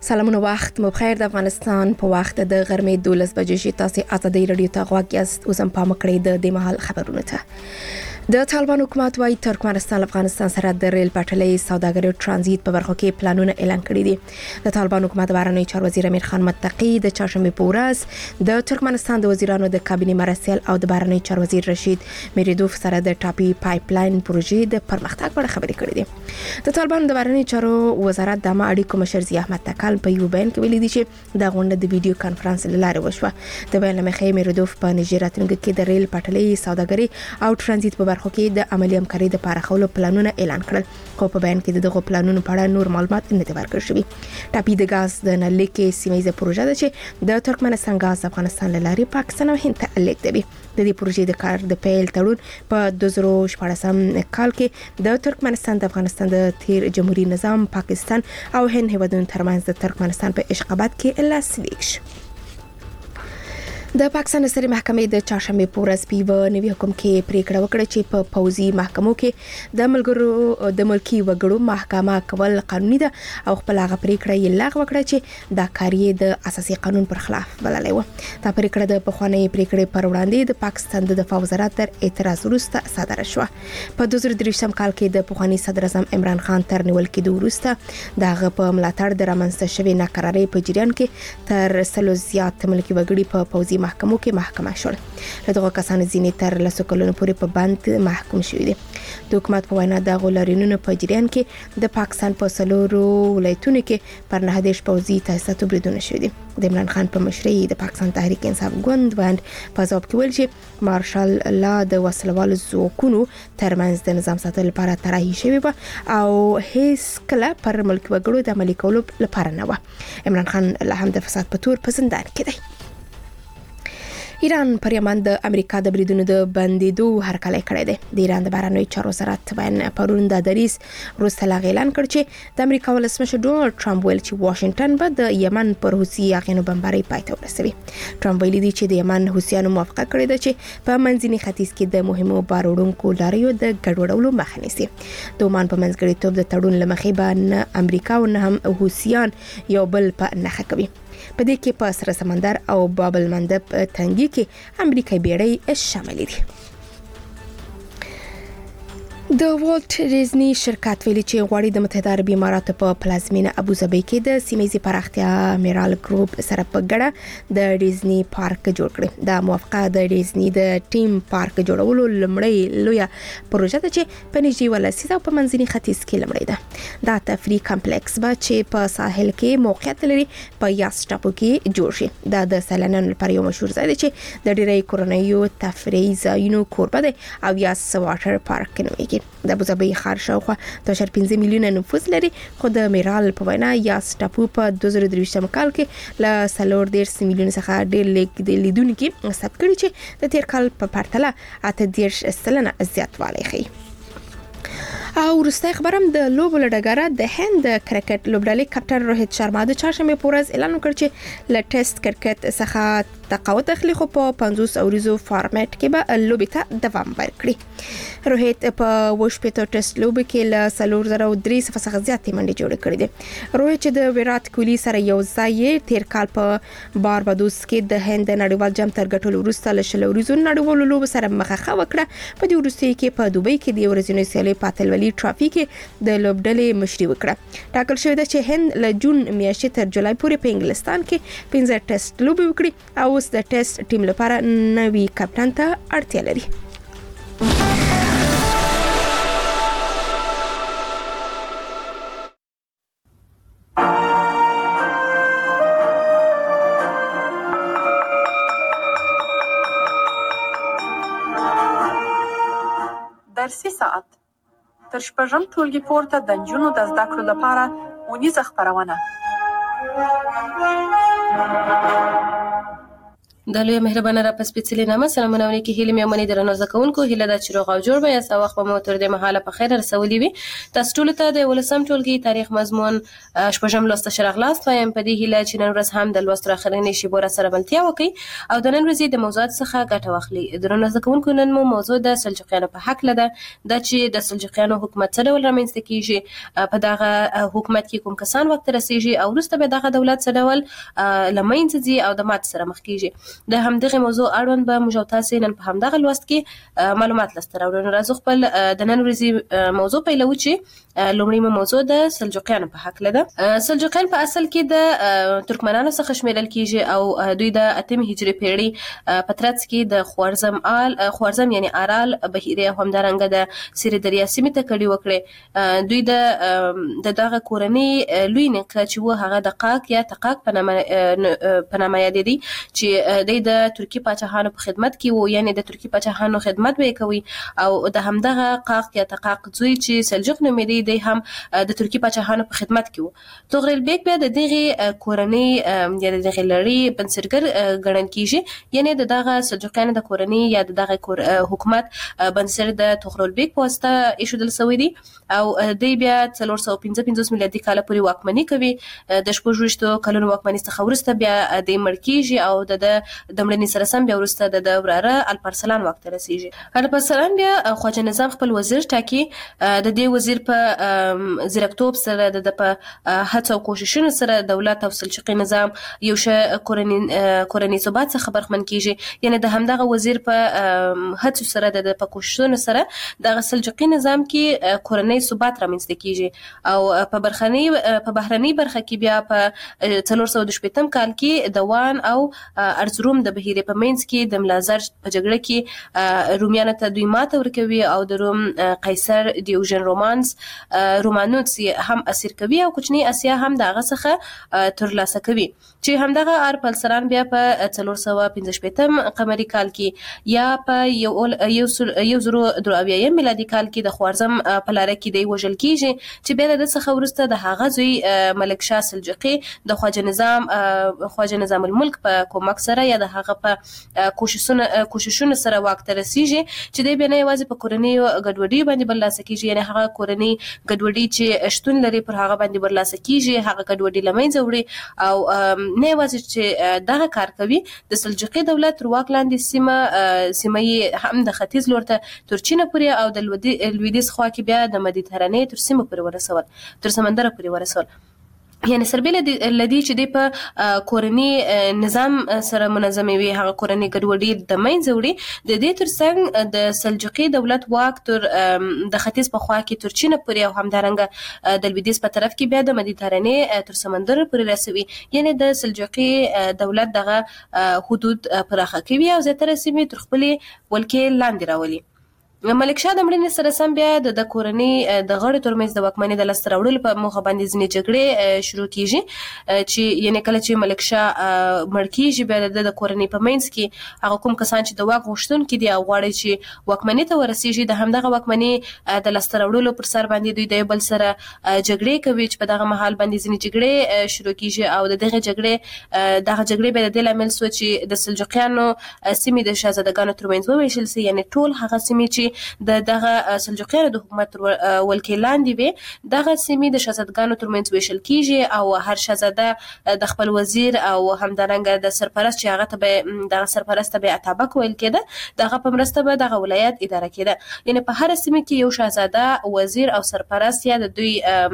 سلامونه وخت مو بخیر. د افغانستان په وخت د غرمې 12 بجې شي. تاسو ازادي رادیو ته غوږ یاست. اوس هم پام کړئ د مهال خبرونه ته. د طالبان حکومت وايي ترکمنستان افغانستان سره د ریل پټلۍ سوداګري او ترانزیت په برخو کې پلانونه اعلان کړي دي. د طالبان حکومت بهرنی چارو وزیر امیر خان متقی د چهارشنبه په ورځ د ترکمنستان د وزیرانو د کابینې مرستیال او د بهرنی چارو وزیر رشید میریدوف سره د ټاپي پایپلاین پروژې د پرمختګ په اړه خبرې کړې دي. د طالبان د بهرنی چارو وزارت د اړیکو مشر ضیاء احمد تکل په یو بیان کې ویلي دي چې د غونډې د ویډیو کانفرنس لاره وشوه. د بیان مخې میریدوف په نجراتونګ کې د ریل پټلۍ سوداګري او ترانزیت په برخو کې د عملی همکاري د پراخولو پلانونه اعلان کړل. خو په بیان کې دغه پلانونو په اړه نور معلومات نه دي ورکړل شوي. ټاپي د غاز د نلۍ کې سیمه پروژه ده چې د ترکمنستان غاز افغانستان لاري پاکستان او هند ته لیږدوي. د دې پروژې د کار د پیل تړون په 2014 کال کې د ترکمنستان د افغانستان د تیر جمهوریت نظام پاکستان او هند هیوادونو ترمنځ د ترکمنستان په اشغابات کې لاسلیک شو. د پاکستان سترې محکمې د چهارشنبه په ورځ په نوي حکم کې پریکړه وکړه چې په پوځي محکمو کې د ملګرو د ملکی وګړو محکمه کول قانوني ده او خپل هغه پریکړه یې لغوه کړه چې دا کاریه د اساسي قانون پر خلاف بللې و. دا پریکړه د پخوانی پریکړې پر وړاندې د پاکستان د دفاع وزارت تر اعتراض وروسته صادره شوه. په 2023 کال کې د پخوانی صدر اعظم عمران خان تر نیول کېدو وروسته دغه په ملاتړ د رامنځته شوی ناکراری په جریان کې تر سلو زیات ملکی وګړي په پوځي محکمو کې محکمه شول. له دغه کسانو ځینې تر لسو کلونو پورې په بند محکوم شوي دي. د حکومت په وینا د غولارینونو په جریان کې د پاکستان په سلورو ولایتونو کې پر 9 پوځي تاسیساتو بریدونه شوي دي. د عمران خان په مشرۍ د پاکستان تحریک انصاف ګوند باندې په ځواب کې ویل چې مارشال لا د وسلوالو ځواکونو ترمنځ د نظام ساتلو لپاره طرحه شوی و او هیڅ کله پر ملک وګړو د عملي کولو لپاره نه و. عمران خان له هم د فساد په تور په زندان کې دی. ایران پر یمن د امریکا د بریدونو د بندیدو هرکلی کړی دی. د ایران د بهرنی چارو وزارت بیان پرون د دریس وروسته اعلان کړ چې د امریکا ولسمشر ډونالد ټرمپ ویل چې واشنگټن به د یمن پر حوثي یاغیانو بمبارۍ پای ته ورسوي. ټرمپ ویلي دی چې د یمن حوثیانو موافقه کړې ده چې په منځني ختیځ کې د مهمو بار وړونکو لاریو د ګډوډولو مخه نیسي. د عمان په منځګړیتوب د تړون لمخې به نه امریکا او نه هم حوثیان یو بل په نښه کوي. په دې کې په سره سمندر او باب المندب تنګي کې امریکایي بیړۍ شامل دي. د والټ ډیزنی شرکت ویلي چې غواړي د متحده عربي اماراتو په پلازمینه ابوظبي کې د سیمه‌ایزي پراختیا میرال ګروپ سره په ګډه د ډیزنی پارک جوړ کړي. دا موافقه د ډیزنی د ټیم پارک جوړولو لمړی لویه پروژه ده چې په نږدې ولسیز او په منځني ختیځ کې لمړی ده. دا تفریح کمپلیکس به چې په ساحل کې موقعیت لري په یاس ټاپو کې جوړ شي. دا د سیلانیانو لپاره یو مشهور ځای دی چې د ډیری کورنیو تفریحي ځایونو کوربه دی او یاس واټر پارک نومیږي. د ابوظبي ښار شاوخوا 15 میلیونه نفوس لري. خو د میرال په وینا یاس ټاپو په 2023 کال کې له 14 میلیونه څخه ډیر لیدونکي ثبت کړي چې د تیر کال په پرتله 8% زیاتوالی ښيي. او وروسته خبرم د لوبو لډګره د هند کرکټ لوبډلې کپټن روهیت شرما د چهارشنبه په ورځ اعلان وکړ چې له ټیسټ کرکټ څخه تقاعد اخلي خو په 50 اوریزو فارمیټ کې به لوبې ته دوام ورکړي. روهیت په وشپېتو ټیسټ لوبو کې له 3003 څخه زیاتې منډې جوړې کړې دي. روهیت چې د ویرات کوهلی سره یو ځای تیر کال په باربادوس کې د هند نړیوال جام تر ګټلو وروسته له 20 اوریزو نړیوالو لوبو سره مخه وکړه. په دې وروستي کې په دوبۍ کې د ورځنۍ سیالۍ په اتلولۍ ټرافي کې د لوبډلې مشري وکړه. ټاکل شوی ده چې هند له جون میاشتې تر جولای پورې په انګلستان کې 15 ټیسټ لوبې وکړي او اوس د ټیسټ ټیم لپاره نوی کپټن ته اړتیا لري. درسي ساعت تر شپږم ټولګي پورته د نجونو د زده کړو لپاره اونیزه خپرونه. د لوی مهربانه را پس پیڅلې نامه سلامونه ونکي هیله مې منې درنو زکونکو هیله د چروغ او جوړ به یا سا وخت مو تر دې مهاله په خیر رسولې وي تاسو ټول ته د ولسم ټولګي تاریخ مضمون شپږم لوست شرغلاست وایم په دې هیله چې نن ورځ هم د لوست راخرنې شی بور سره ملتیا وکي او د نن ورځې د موضوعات څخه ګټه واخلي درنو زکونکو نن مو موضوع د سلجوقیانو په حق لده د چې د سلجوقیانو حکومت څه ډول رامنځته کیږي په دغه حکومت کې کوم کسان وخت رسیږي او وروسته به دغه دولت څه ډول لمنځه ځي او د مات سره مخ کیږي د همدغه موضوع اړوند به موږ تاسو نن په همدغه لوست کې معلومات لسته راوړو راځو خپل د نن ورځې موضوع پیلو چې لومړی موضوع د سلجوقیانو په حق لده سلجوقیان په اصل کې د ترکمنانو څخه شمیرل کیږي او دوی د 8 هجری پیړۍ په ترڅ کې د خوارزم یعنی ارال بهیره همدارنګه د سری دریا سیمې ته کډي وکړي دوی د دغه کورنۍ لوی نقه چې و هغه د قاق یا تقاق په نامه یادېدي چې د ترکی پاچاهانو په خدمت کې وو یعنی د ترکی پاچاهانو خدمت به کوي او د همدغه قاق یا تقاق زوی چې سلجوق نومېدی دی هم د ترکی پاچاهانو په خدمت کې وو طغرل بیگ بیا د دغه کورنۍ یا د دغه لړۍ بنسټګر ګڼل کیږي یعنی د دغه سلجوقیانو د کورنۍ یا د دغه حکومت بنسټ د طغرل بیگ په واسطه ایښودل شوی دی او دی بیا 455 میلادي کال پورې واکمني کوي د 26 کلونو واکمنۍ څخه وروسته بیا د مړکیږي او د مړنې سره سم بیا وروسته د وراره الپارسلان وخت رسیږي الپارسلان بیا خواجه نظام خپل وزیر ټاکي د دې وزیر په زیرکتوب سره د په هڅو او کوششونو سره دولت او سلجوقي نظام یو ش کورنۍ ثبات څخه برخمن کیږي یعنی د همدغه وزیر په هڅو سره د په کوششونو سره د سلجوقي نظام کې کورنۍ ثبات رامنځته کیږي او په بهرنۍ برخه کې بیا په 418 کال کې د وان او ارزروم د بهیره په منځ کې د ملازر په جګړه کې رومیانو ته دوی ماته ورکوي او د روم قیصر دیوژن رومانوس هم اسیر کوي او کوچنی اسیا هم دغه څخه ترلاسه کوي چې همدغه ارپلسران بیا په 415 قمری کال کې یا په 1023 میلادي کال کې د خوارزم په لاره کې دی وژل کیږي چې بیا د څخه ورسته د هغه زوی ملک شاه سلجوقي د خواجه نظام الملک په کومک سره یا د هغه په کوششونو سره واک ته رسیږي چې د بیا نه یوازې په کورنۍ ګډوډي باندې برلاسه کیږي یعنی هغه کورنۍ ګډوډي چې شتون لري پر هغه باندې برلاسه کیږي هغه ګډوډي لمنځه وړي او نه یوازې چې دغه کار کوي د سلجوقي دولت تر واک لاندې سیمه هم د ختیځ لور ته تر چین پورې او د لویدیځ خوا کې بیا د مدیترانې تر سیمه پورې ورسول تر سمندر پورې ورسول یعنی سربیله لدی چې د په کورنۍ نظام سره منظمې وي هغه کورنۍ ګډوډي د منځ وړي د دې ترڅنګ د سلجوقي دولت واک تر د ختیځ په خوا کې تر چین پورې او همدارنګه د لویدیځ په طرف کې بیا د مدیترانې تر سمندر پورې رسوي یعنی د سلجوقي دولت دغه حدود پراخه کوي او زیاتره سیمې تر خپل ولکې لاندې راولي ملک شاه د مړینې سره سم بیا د کورنۍ د غړو ترمنځ د واکمنۍ د لاسته راوړلو په موخه باندې ځینې جګړې شروع کیږي چې یعنی کله چې ملک شاه مړ کیږي بیا د کورنۍ په منځ کې هغه کوم کسان چې د واک غوښتونکي دي او غواړي چې واکمنۍ ته ورسیږي د همدغه واکمنۍ د لاسته راوړلو پر سر باندې دوی د بل سره جګړې کوي چې په دغه محل باندې ځینې جګړې شروع کیږي او دغه جګړې به د لامل سو چې د سلجوقیانو سیمې د شاهزادګانو ترمنځ وویشل سي یعنی ټول هغه سیمې چې دغه سلجوقیانو د حکومت ولکې لاندې وي دغه سیمې د شاهزادګانو ترمنځ ویشل کیږي او هر شاهزاده د خپل وزیر او همدارنګه د سرپرست چې هغه ته دغه سرپرست به اتابک ویل کېده دغه په مرسته به دغه ولایت اداره کېده یعنی په هر سیمه کې یو شاهزاده وزیر او سرپرست یا د دوی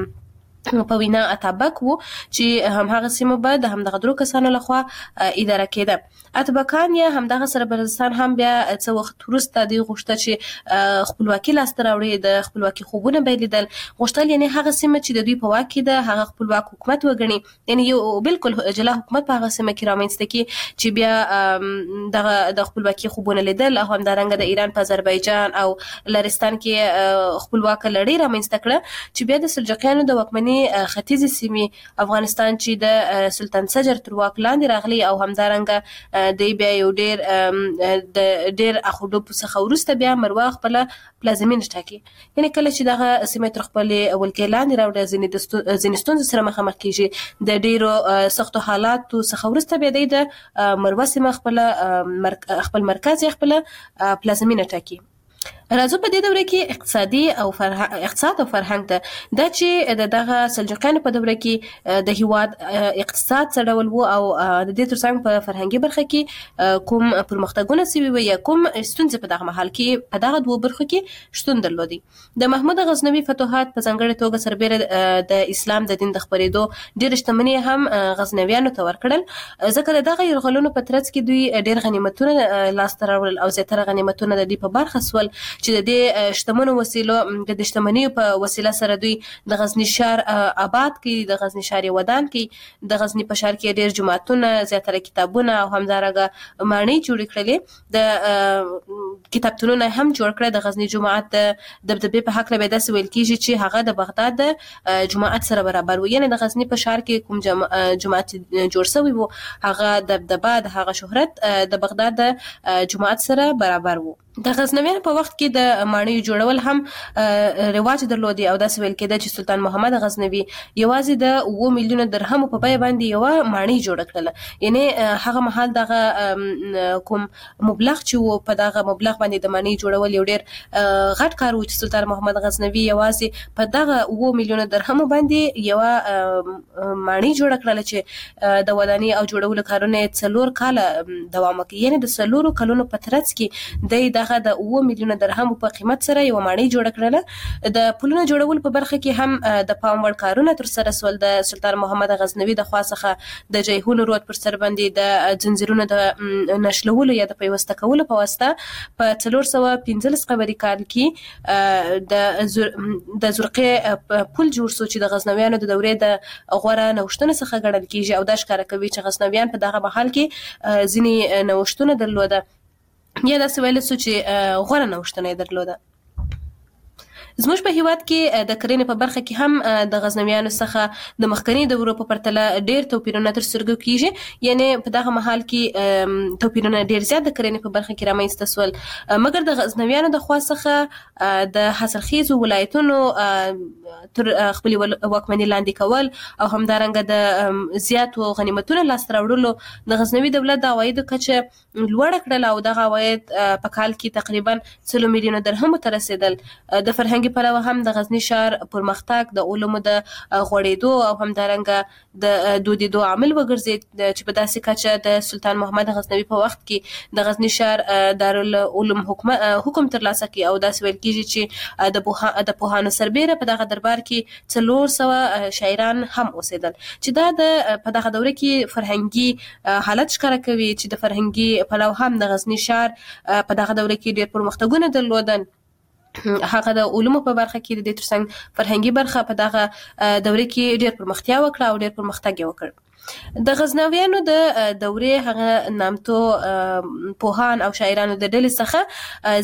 په وینا اتابک وو چې همغه سیمه به د همدغه درو کسانو لخوا اداره کېده اتابکان یا همدغه سرپرستان هم بیا څه وخت وروسته د غوښته چې خپلواکي لاسته راوړي د خپلواکي خوبونه بیلیدل غوښتل یعنی هغه سیمه چې د دوی په واک کې ده هغه خپلواک حکومت وګڼي یعنی یو بالکل جلا حکومت په هغه سیمه کې رامنځته کی چې بیا د خپلواکي خوبونه لیدل او همدارنګه د ایران په آذربایجان او لرستان کې خپلواک لړۍ رامنځته کړه چې بیا د سلجوقیانو د واکمنۍ منځني ختیځې سیمې افغانستان چې د سلطان سجر تر واک لاندې راغلی او همدارنګه دی بیا یو ډېر اخوډو څخه وروسته بیا مروا خپله پلازمینه ټاکي. یعنې کله چې دغه سیمې تر خپلې ولکې لاندې راوړي ځینې ستونزو سره مخامخ کېږي د ډېرو سختو حالاتو څخه وروسته بیا دی د مروا سیمه خپل مرکز یا خپله پلازمینه ټاکي. راځو په دې دوره کې اقتصاد او فرهنګ ته دا چې دغه سلجوقیانو په دوره کې د هیواد اقتصاد څه ډول و او د دې ترڅنګ په فرهنګي برخه کې کوم پرمختګونه سوي وو یا کوم ستونزې په دغه مهال کې په دغه دوه برخو کې شتون درلودي. د محمود غزنوي فتوحات په ځانګړې توګه سربېره د اسلام د دین د خپرېدو ډېرې شتمنۍ هم غزنویانو ته ورکړل، ځکه د دغه یرغلونو په ترڅ کې دوی ډېر غنیمتونه لاسته راوړل او زیاتره غنیمتونه د دوی په برخه سول چې د دې شتمنو وسیلو د شتمنیو په وسیله سره دوی د غزنی ښار آباد کړي، د غزنی ښار ودان کړي، د غزنی په ښار کې ډېر جوماتونه، زیاتره کتابونه او همدارنګه ماڼۍ جوړې کړلې. د کتابتونونه هم جوړ کړل. د غزنی جومات د دبدبې په هکله به داسې ویل کېږي چې هغه د بغداد د جومات سره برابر و. یعنې د غزنی په ښار کې کوم جومات جوړ شوی و هغه دبدبه د هغه شهرت د بغداد د جومات سره برابر و. د غزنویانو په وخت کې د ماڼیو جوړول هم رواج درلودي او داسې ویل کېده چې سلطان محمد غزنوي یوازې د 7 میلیونه درهمو په بیه باندې یوه ماڼۍ جوړه کړله. یعنې هغه مهال دغه کوم مبلغ چې و په دغه مبلغ باندې د ماڼۍ جوړول یو ډېر غټ کار و چې سلطان محمد غزنوي یوازې په دغه 7 میلیونه درهمو باندې یوه ماڼۍ جوړه کړله چې د ودانۍ او جوړولو کارونه 4 کاله دوام وکړي. یعنې د 4 کلونو په ترڅ کې د 7 میلیونه درهمو په قیمت سره یو ماڼۍ جوړه کړله. د پلونو جوړولو په برخه کې هم د پام وړ کارونه ترسره سول. د سلطان محمد غزنوي د خوا څخه د جیحون رود پر سر باندې د ځنځیرونو د نښلولو یا د پیوسته کولو په واسطه په 415 قبري کال کې د زرقې پل جوړ سو چې د غزنویانو د دورې د غوره نوښتونو څخه ګڼل کېږي او دا ښکاره کوي چې غزنویان په دغه مهال کې ځینې نوښتونه درلوده یا داسې ویل سو چې غوره نوښتونه یې درلوده. زموږ په هیواد کې د کرنې په برخه کې هم د غزنویانو څخه د مخکني دورو په پرتله ډېر توپیرونه تر سترګو کېږي. یعنې په دغه مهال کې توپیرونه ډېر زیات د کرنې په برخه کې رامنځته سول، مګر د غزنویانو د خوا څخه د حاصلخیزو ولایتونو تر خپلې واکمنۍ لاندې کول او همدارنګه د زیاتو غنیمتونو لاسته راوړلو د غزنوي دولت د عوایدو کچه لوړه کړله او دغه عواید په کال کې تقریبا 4 میلیونه درهمو ته رسېدل. د فرهنګي پلوه هم د غزنی ښار پرمختګ د علومو د غوړېدو او همدارنګه د دودېدو عامل وګرځېد چې په داسې کچه د سلطان محمد غزنوي په وخت کې د غزنی ښار دارالعلوم حکم ترلاسه کړي او داسې ویل کېږي چې د پوهانو سربیره په دغه دربار کې 400 شاعران هم اوسېدل چې دا په دغه دوره کې فرهنګي حالت ښکاره کوي چې د فرهنګي پلوه هم د غزنی ښار په دغه دوره کې ډېر پرمختګونه درلودل. هغه د علومو په برخه کې د دې ترڅنګ فرهنګي برخه په دغه دوره کې ډېر پرمختیا وکړه او ډېر پرمختګ یې وکړ. د غزنویانو د دورې هغه نامتو پوهان او شاعرانو د ډلې څخه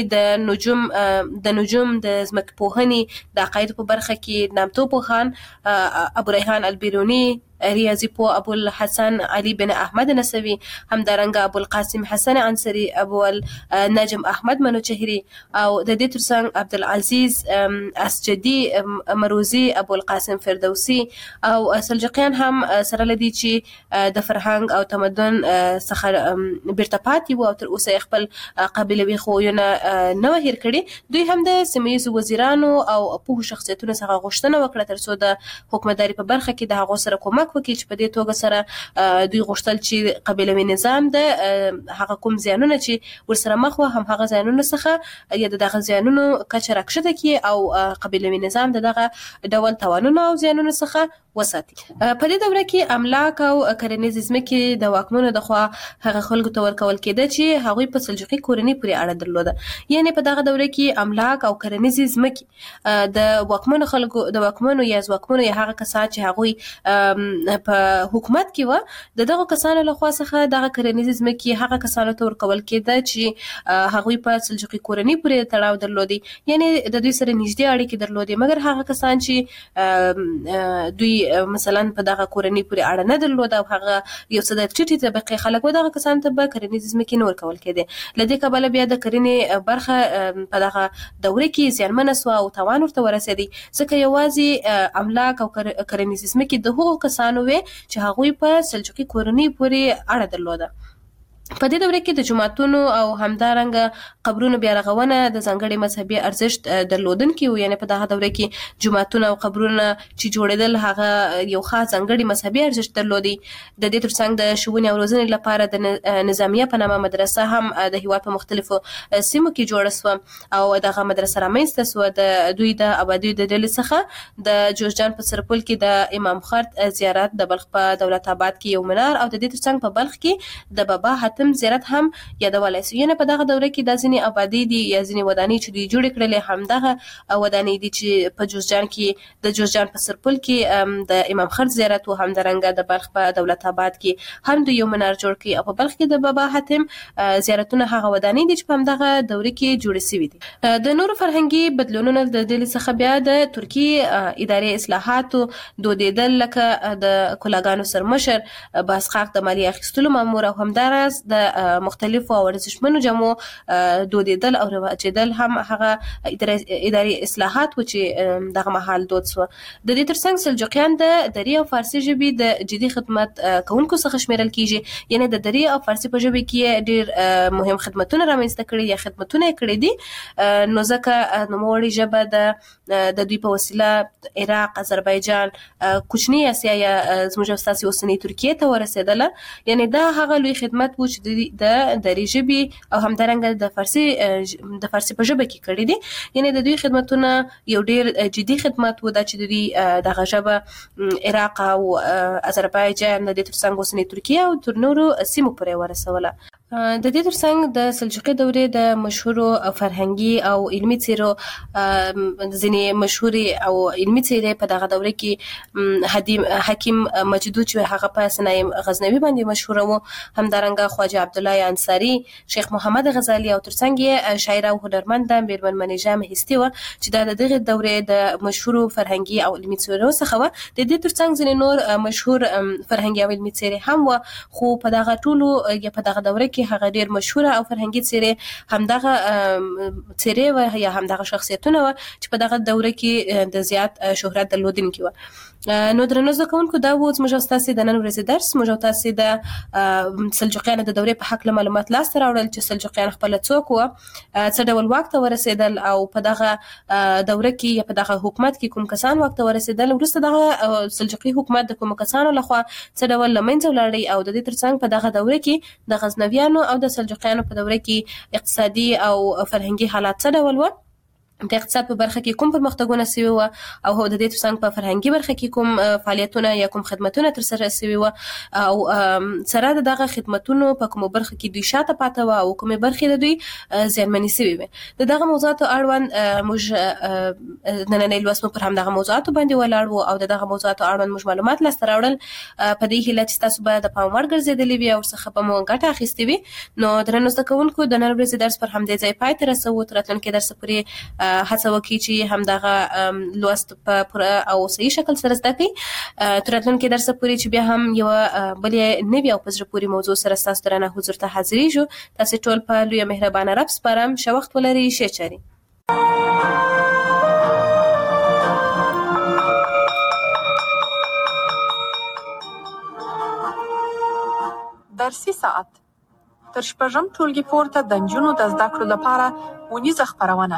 ځینې د نجوم د ځمکپوهنې د عقایدو په برخه کې نامتو پوهان ابو ریحان البیروني، ریاضي پوه ابو الحسن علي بن احمد نسوي، همدارنګه ابو القاسم حسن عنصري، ابو النجم احمد منوچهري او د دې ترڅنګ عبدالعزیز اسجدي مروزي، ابو القاسم فردوسي او سلجوقیان هم سره لدی چې د فرهنګ او تمدن څخه بیرته پاتې وو او تر اوسه خپل قبیلوي خویونه نه هیر کړي. دوی هم د سیمه‌ییزو وزیرانو او پوهو شخصیتونو څخه غوښتنه وکړه ترڅو د حکومتداري په برخه کې د هغو سره کومک وکړي چې په دې توګه سره دوی غوښتل چې قبیلوي نظام د هغه کوم زیانونه چې ورسره مخ وو هم هغه زیانونه څخه یا دغه زیانونو کچه راکښته کړي او قبیلوي نظام دغه ډول تاوانونو او زیانونو څخه وساتي. په دې دوره کې املاک او کرنیزې ځمکې د واکمنو د خوا هغه خلکو ته ورکول کېده چې هغوی په سلجوقي کورنۍ پورې اړه درلوده. یعنې په دغه دوره کې املاک او کرنیزې ځمکې د واکمنو خلکو د واکمنو یا ځواکمنو یا هغه کسان چې هغوی په حکومت کې و د دغه کسانو لخوا څخه دغه کرنیزې ځمکې هغه کسانو ته ورکول کېده چې هغوی په سلجوقي کورنۍ پورې تړاو درلودي، یعنی د دوی سره نږدې اړیکې درلودي، مګر هغه کسان چې دوی مثلا په دغه کورنۍ پورې اړه نه درلوده او هغه یو څه د ټیټې طبقې خلک و، دغه کسانو ته به کرنیزې ځمکې نه ورکول کېدې. له دې کبله بیا د کرنې برخه په دغه دوره کې زیانمنه سوه او تاوان ورته ورسېدی، ځکه یوازې املاک او کرنیزې ځمکې د هغو کسانو وې چې هغوی په سلجوقي کورنۍ پورې اړه درلوده. په دې دوره کې د جوماتونو او همدارنګه قبرونو بیا رغونه د ځانګړي مذهبي ارزښت درلودونکي وو، یعنی په دغه دوره کې جوماتونه او قبرونه چې جوړېدل هغه یو خاص ځانګړي مذهبي ارزښت درلودي. د دې ترڅنګ د ښوونې او روزنې لپاره د نظامیه په نامه مدرسه هم د هېواد په مختلفو سیمو کې جوړه سوه او دغه مدرسه رامنځته سوه. د دوی د آبادیو د ډلې څخه د جوزجان په سرپل کې د امام خرد زیارت، د بلخ په دولت آباد کې یو منار او د دې ترڅنګ په بلخ کې د بابا حاتم زیارت هم یادولی سو. یعنی په دغه دوره کې دا ځینې آبادي دي یا ځینې ودانۍ چې دوی جوړې کړلې همدغه ودانۍ دي چې په جوزجان کې د جوزجان په سرپل کې د امام خرد زیارت و، همدارنګه د بلخ په دولت آباد کې هم دوی یو منار جوړ کړي او په بلخ کې د بابا حاتم زیارتونه هغه ودانۍ دي چې په همدغه دوره کې جوړې سوي دي. د نورو فرهنګي بدلونونو د ډلې څخه بیا د ترکي اداري اصلاحاتو دودېدل، لکه د کلاګانو سرمشر باسقاق د مالیې اخیستلو مامور او همداراز د مختلفو او ارزښتمنو جامو دودېدل او رواجېدل هم هغه اداري اصلاحات و چې دغه مهال دود سوه. د دې ترڅنګ سلجوقیان د دري او فارسي ژبې د جدي خدمت کوونکو څخه شمیرل کیږي، یعنی د دري او فارسي په ژبه کې ډېر مهم خدمتونه رامنځته کړي یا خدمتونه یې کړي دي، نو ځکه نوموړې ژبه د دوی په وسیله عراق، آذربایجان، کوچنۍ اسیا یا زموږ او ستاسې اوسنۍ ترکیې ته ورسېدله. یعنی دا هغه لوی خدمت و چې د دري ژبې او همدارنګه د فارسي په ژبه کې کړي دي. یعنی د دوی خدمتونه یو ډېر جدي خدمت و، دا چې د دوی دغه ژبه عراق او آذربایجان، د دې ترڅنګ اوسنۍ ترکیه او تر نورو سیمو پورې ورسوله. د دې ترڅنګ د سلجوقي دورې د مشهورو فرهنګي او علمي څیرو ځینې مشهورې او علمي څیرې په دغه دوره کې حکیم مجدود چې هغه په صنایع غزنوي باندې مشهوره و، همدارنګه خواجه عبدالله انصاري، شیخ محمد غزالي او ترڅنګ یې شاعره او هنرمنده میرمن منیژه مهستي وه چې دا د دغې دورې د مشهورو فرهنګي او علمي څیرو څخه وه. د دې ترڅنګ ځینې نور مشهور فرهنګي او علمي څیرې هم وه، خو په دغه ټولو یا په دغه دوره کې هغه ډیر مشهوره او فرهنګي څیرې همدغه څیرې و یا همدغه شخصیتونه و چې په دغه دوره کې د زیات شهرت درلودونکي و. نو درنو زده کوونکو، دا و زموږ او ستاسې د نن ورځې درس. موږ او تاسې د سلجوقیانو د دورې په هکله معلومات لاسته راوړل چې سلجوقیان خپله څوک وه، څه ډول واک ته ورسېدل او په دغه دوره کې یا په دغه حکومت کې کوم کسان واک ته ورسېدل، وروسته دغه سلجوقي حکومت د کومو کسانو لخوا څه ډول له منځه ولاړی او د دې ترڅنګ په دغه دوره کې د غزنویانو او د سلجوقیانو په دوره کې اقتصادي او فرهنګي حالات څه ډول و. د اقتصاد په برخه کې کوم پرمختګونه سوي وو او د دې ترڅنګ په فرهنګي برخه کې کوم فعالیتونه یا کوم خدمتونه ترسره سوي وو او سره دغه خدمتونو په کومه برخه کې دوی شاته پاتې وو او کومه برخه د دوی زیانمنې سوي وي. دغه موضوعات اړوند موږ نننۍ لوست پر هم دغه موضوعات باندې ولاړ وو او دغه موضوعات اړوند موږ معلومات لاسته راوړل په دې هیله چې تاسو به د پام وړ ګرځېدلې وي او څخه به مو ګټه اخیستې وي. نو درنو زده کوونکو، د نن ورځې درس پر همدې ځای پای ته رسوو. تر راتلونکي درس پورې هڅه وکړئ چې همدغه لوست په پوره او صحیح شکل سره زده کړئ. تر راتلونکي درس پورې چې بیا هم یو بلې نوې او په زړه پورې موضوع سره ستاسو درنه حضور ته حاضرېږو. تاسې ټول په لویه مهربانه رب سپارم. ښه وخت ولرئ. ښې چارې. درسي ساعت تر شپږم ټولګي پورته د نجونو د زده کړو لپاره ونیزه خپرونه.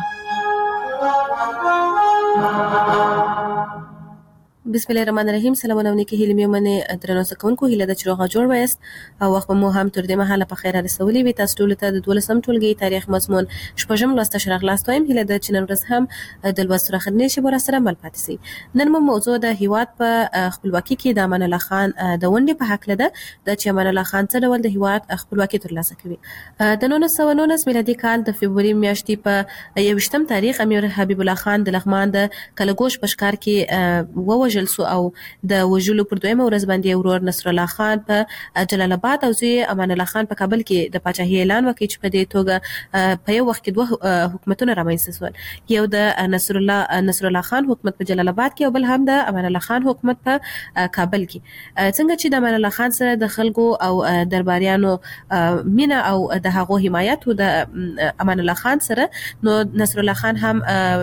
بسم الله الرحمن الرحیم. سلامونه او نیکې هیلې مې ومنئ. درنو زده کوونکو، هیله ده چې روغ جوړ وایاست او وخت به مو هم تر دې مهاله په خیره رسولي وي. تاسو ټولو ته د 12م ټولګي تاریخ مضمون شپږم لوست ښه راغلاست وایم. هیله ده چې نن ورځ هم د لوست راخرنې شی به راسره مل پاتې سئ. نن مو موضوع د هیواد په خپلواکي کې د امان الله خان د ونډې په هکله ده، د چې امان الله خان څه ډول د هیواد خپلواکي ترلاسه کوي. د 1919 میلادي کال د فبروري میاشتې په 21م تاریخ امیر حبیب الله خان د لغمان د کلګوش په ښکار کې ووژل ووژل سو او د وژلو پر دویمه ورځ باندې ورور نصر الله خان په جلال آباد او زوی امان الله خان په کابل کې د پاچاهي اعلان وکړ چې په دې توګه په یو وخت کې دوه حکومتونه رامنځته شول، یو د نصر الله خان حکومت په جلال آباد کې او بل هم د امان الله خان حکومت په کابل کې. څنګه چې د امان الله خان سره د خلکو او درباریانو مینا او د هغو حمایت او د امان الله خان سره، نو نصر الله خان هم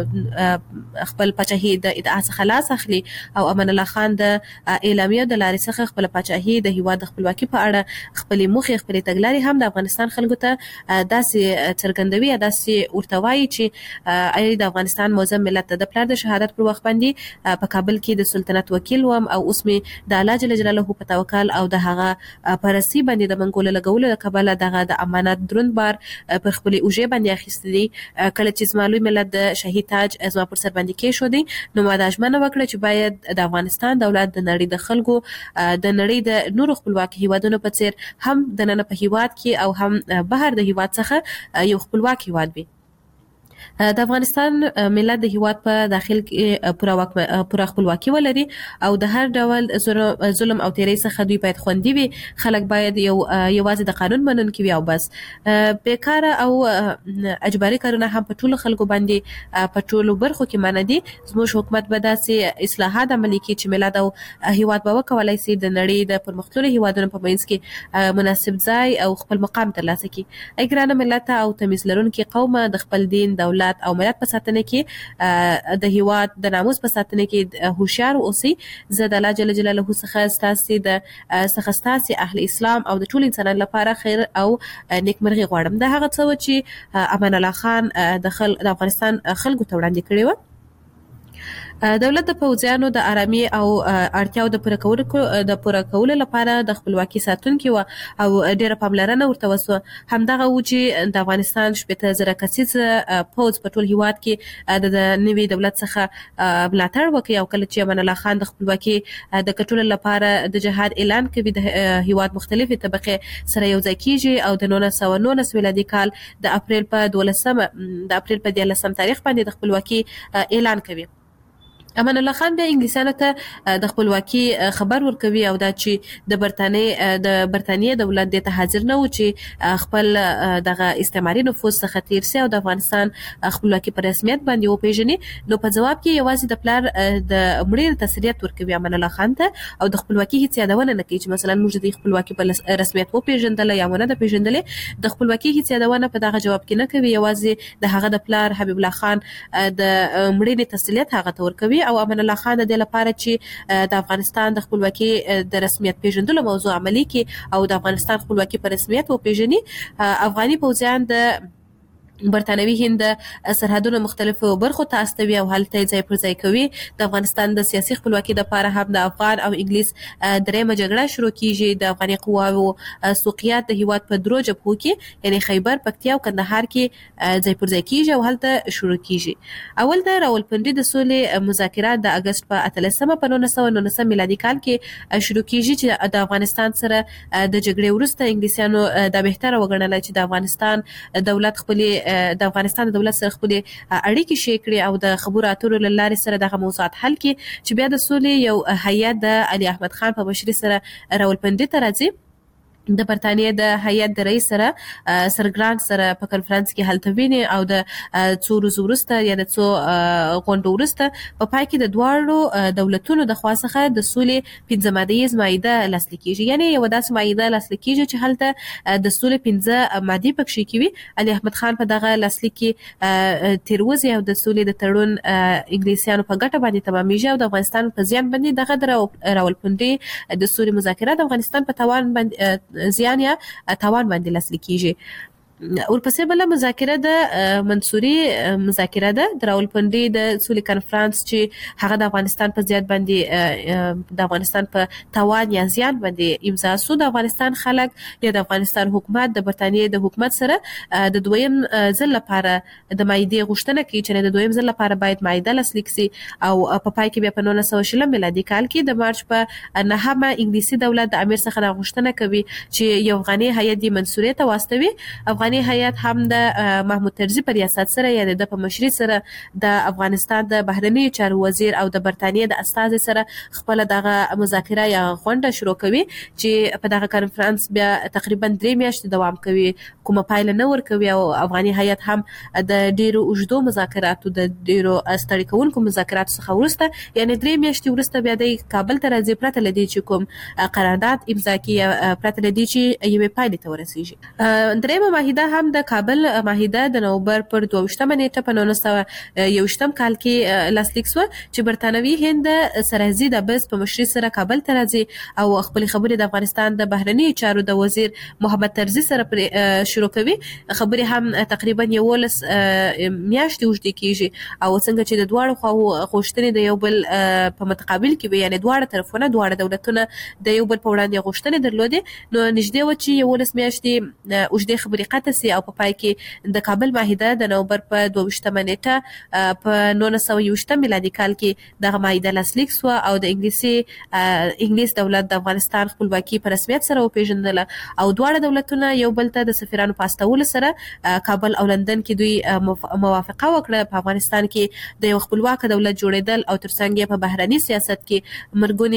خپل پاچاهي د ادعا څخه لاس اخلي او امان الله خان د اعلامیه د لارې څخه خپل پاچاهي د هیواد د خپلواکي په اړه خپل موخې خپل تګلارې هم د افغانستان خلکو ته داسې څرګندوي، داسې ورته وایي چې ای د افغانستان معظم ملت د پلار د شهادت پر وخت باندې په کابل کې د سلطنت وکیل وم او اوس می د الله جل جلاله په توکل او د هغه پرسي باندې د منګول لګولو د کبله دغه د امانت دروند بار پر خپل اوجه باندې اخیستلی. کله چې زمالوی ملت د شهید تاج ازما پر سر باندې کې شو دي، نو ما د اجمنه وکړه چې باید د افغانستان دولت د نړۍ د خلکو د نړۍ د نورو خپلواک هیوادونو په څیر هم د نن په هیواد کې او هم بهر د هیواد څخه یو خپلواک هیواد وي. د افغانستان ملت د هیواد په داخل کې پوره خپلواکي ولري او د هر ډول ظلم او تیری څخه دوی باید خوندي وي. خلک باید یوازې د قانون منونکي وي او بس. بیکاره او اجباري کارونه هم په ټولو خلکو باندې په ټولو برخو کې منع دي. زموږ حکومت به داسې اصلاحات عملي کړي چې ملت او هیواد به وکولای شي د نړۍ د پرمختللو هیوادونو په منځ کې مناسب ځای او خپل مقام ترلاسه کړي. ای ګرانه ملت او تمیز لرونکي قومه، د خپل دین، دولت او ملت په ساتنه کې د هیواد د ناموس په ساتنه کې هوښیار اوسئ. زه د الله جل جلاله څخه ستاسې اهل اسلام او د ټول انسانانو لپاره خیر او نیکمرغي غواړم. دا هغه څه چې امان الله خان د افغانستان خلکو ته وړاندې کړی و. دولت د پوځیانو د آرامي او اړتیاو د پوره کولو لپاره د خپلواکي ساتونکي و او ډیره پاملرنه ورته وسوه. همدغه و چې د افغانستان 80,000 کسیز پوځ په ټول هیواد کې د نوي دولت څخه ملاتړ وکړي او کله چې امان الله خان د خپلواکي د ګټلو لپاره د جهاد اعلان کوي، د هیواد مختلفې طبقې سره یو ځای کیږي او د 1919 میلادي کال د اپریل په 13 تاریخ باندې د خپلواکي اعلان کوي. امان الله خان بیا انګلیسانو ته د خپلواکي خبر ورکوي او دا چې د برتانیې دولت د ته حاضر نه و چې خپل دغه استعماري نفوذ څخه تیر سي او د افغانستان خپلواکي په رسمیت باندې وپیژني. نو په جواب کې یوازې د پلار د مړي تسلیت ورکوي امان الله خان ته او د خپلواکي هیڅ یادونه نه کوي چې مثلا موږ د خپلواکي په رسمیت وپیژندل یا ونه د پیژندلې. د خپلواکي هیڅ یادونه په دغه جواب کې نه کوي، یوازې د هغه د پلار حبیب الله خان د مړي تسلیت هغه ته ورکوي او امان الله خان د لپاره چې د افغانستان د خپلواکي د رسمیت پیژندلو موضوع عملي کې او د افغانستان خپلواکي په رسمیت وپیژني. افغاني پوځیان د برتانوي هند سرحدونو مختلفو برخو ته استوي او هلته ځای پر ځای کوي. د افغانستان د سیاسي خپلواکي لپاره هم د افغان او انګلیس درېمه جګړه شروع کیږي. د افغاني قواو سوقیات د هیواد په درو جبهو کې یعنی خیبر، پکتیا او کندهار کې ځای پر ځای کیږي او هلته شروع کیږي. اول د راولپنډي د سولې مذاکرات د اگست په 18 په 1919 میلادي کال کې شروع کیږي چې د افغانستان سره د جګړې وروسته انګلیسانو د بهتره وګڼل چې د افغانستان دولت د افغانستان د دولت سره خپل اړیکې شي کړي او د خبرو اترو لارې سره دغه موضوعات حل کړي چې بیا د سولې یو هیئت د علي احمد خان په مشرۍ سره راولپنډي ته راځي. د برتانیې د هیئت د رئیس سره سر ګرانټ سره په کنفرانس کې هلته ویني او د څو ورځې وروسته یا د څو غونډو وروسته په پای کې د دواړو دولتونو د خوا څخه د سولې 15 مادې معاهده لاسلیک کیږي. یعنی یو داسې معاهده لاسلیک کیږي چې هلته د سولې 15 مادې پکې کوي. علي احمد خان په دغه لاسلیک کې تیروزي او د سولې د تړون انګلیسیانو په ګټه باندې تمامېږي او د افغانستان په زیان باندې دغه راولپنډي د سولې مذاکرات افغانستان په توان باندې زیان یا توان باندې لاسلیک کیږي. ورپسې بل مذاکره د منصوري مذاکره ده د راولپنډي د سولې کنفرانس چې هغه د افغانستان په زیات باندې د افغانستان په توان یا زیان باندې امضا شو. د افغانستان خلک یا د افغانستان حکومت د برتانیې د حکومت سره د دویم ځل لپاره د مایدې غوښتنه کوي چې د دویم ځل لپاره باید مایده لاسلیک شي او په پای کې بیا په 1920 میلادي کال کې د مارچ په 9 انګلیسي دولت د امیر څخه غوښتنه کوي چې یو افغاني هیئت د منصوري ته واستوي. افغاني افغاني هیات هم د محمود طرزي په ریاست سره یا د په مشرۍ سره د افغانستان د بهرنیو چارو وزیر او د برتانیې د استازي سره خپل دغه مذاکره یا غونډه شروع کوي چې په دغه کانفرنس بیا تقریبا 3 میاشتې دوام کوي، کومه پایله نه ورکوي او افغاني هیات هم د ډیرو اوږدو مذاکراتو د ډیرو ستړي کوونکو مذاکراتو څخه وروسته یعنی 3 میاشتې وروسته بیا د کابل ته راځي پرته لدی چې کوم قرارداد امضا کړي پرته لدی چې یوې پایلې ته ورسیږي. درېمه معاهده هم د کابل معاهده د نومبر پر 22 نیټه په 1921 کال کې لاسلیک شو چې برتانوي هند سرحدي د بس په مشرۍ سره کابل ته راځي او خپل خبرې د افغانستان د بهرنیو چارو د وزیر محمد طرزي سره شروع کوي. خبرې هم تقریبا 11 میاشتې اوږدې کیږي او څنګه چې د دواړو خواو غوښتنې د یو بل په متقابل کې وي، یعنی دواړه طرفونه دواړه دولتونه د یو بل په وړاندې غوښتنې درلودې، نو نږدې و چې 11 میاشتې اوږدې خبرې قطع سي او په پای کې د کابل معاهده د نومبر په 22 نیټه په 1921 میلادي کال کې دغه معاهده لاسلیک شو او د انګلیس دولت د افغانستان خپلواکي په رسمیت سره وپیژندله او دواړه دولتونه یو بل ته د سفیرانو په استولو سره کابل او لندن کې دوی موافقه وکړه په افغانستان کې د یو خپلواک دولت جوړیدل او ترڅنګ په بهرني سیاست کې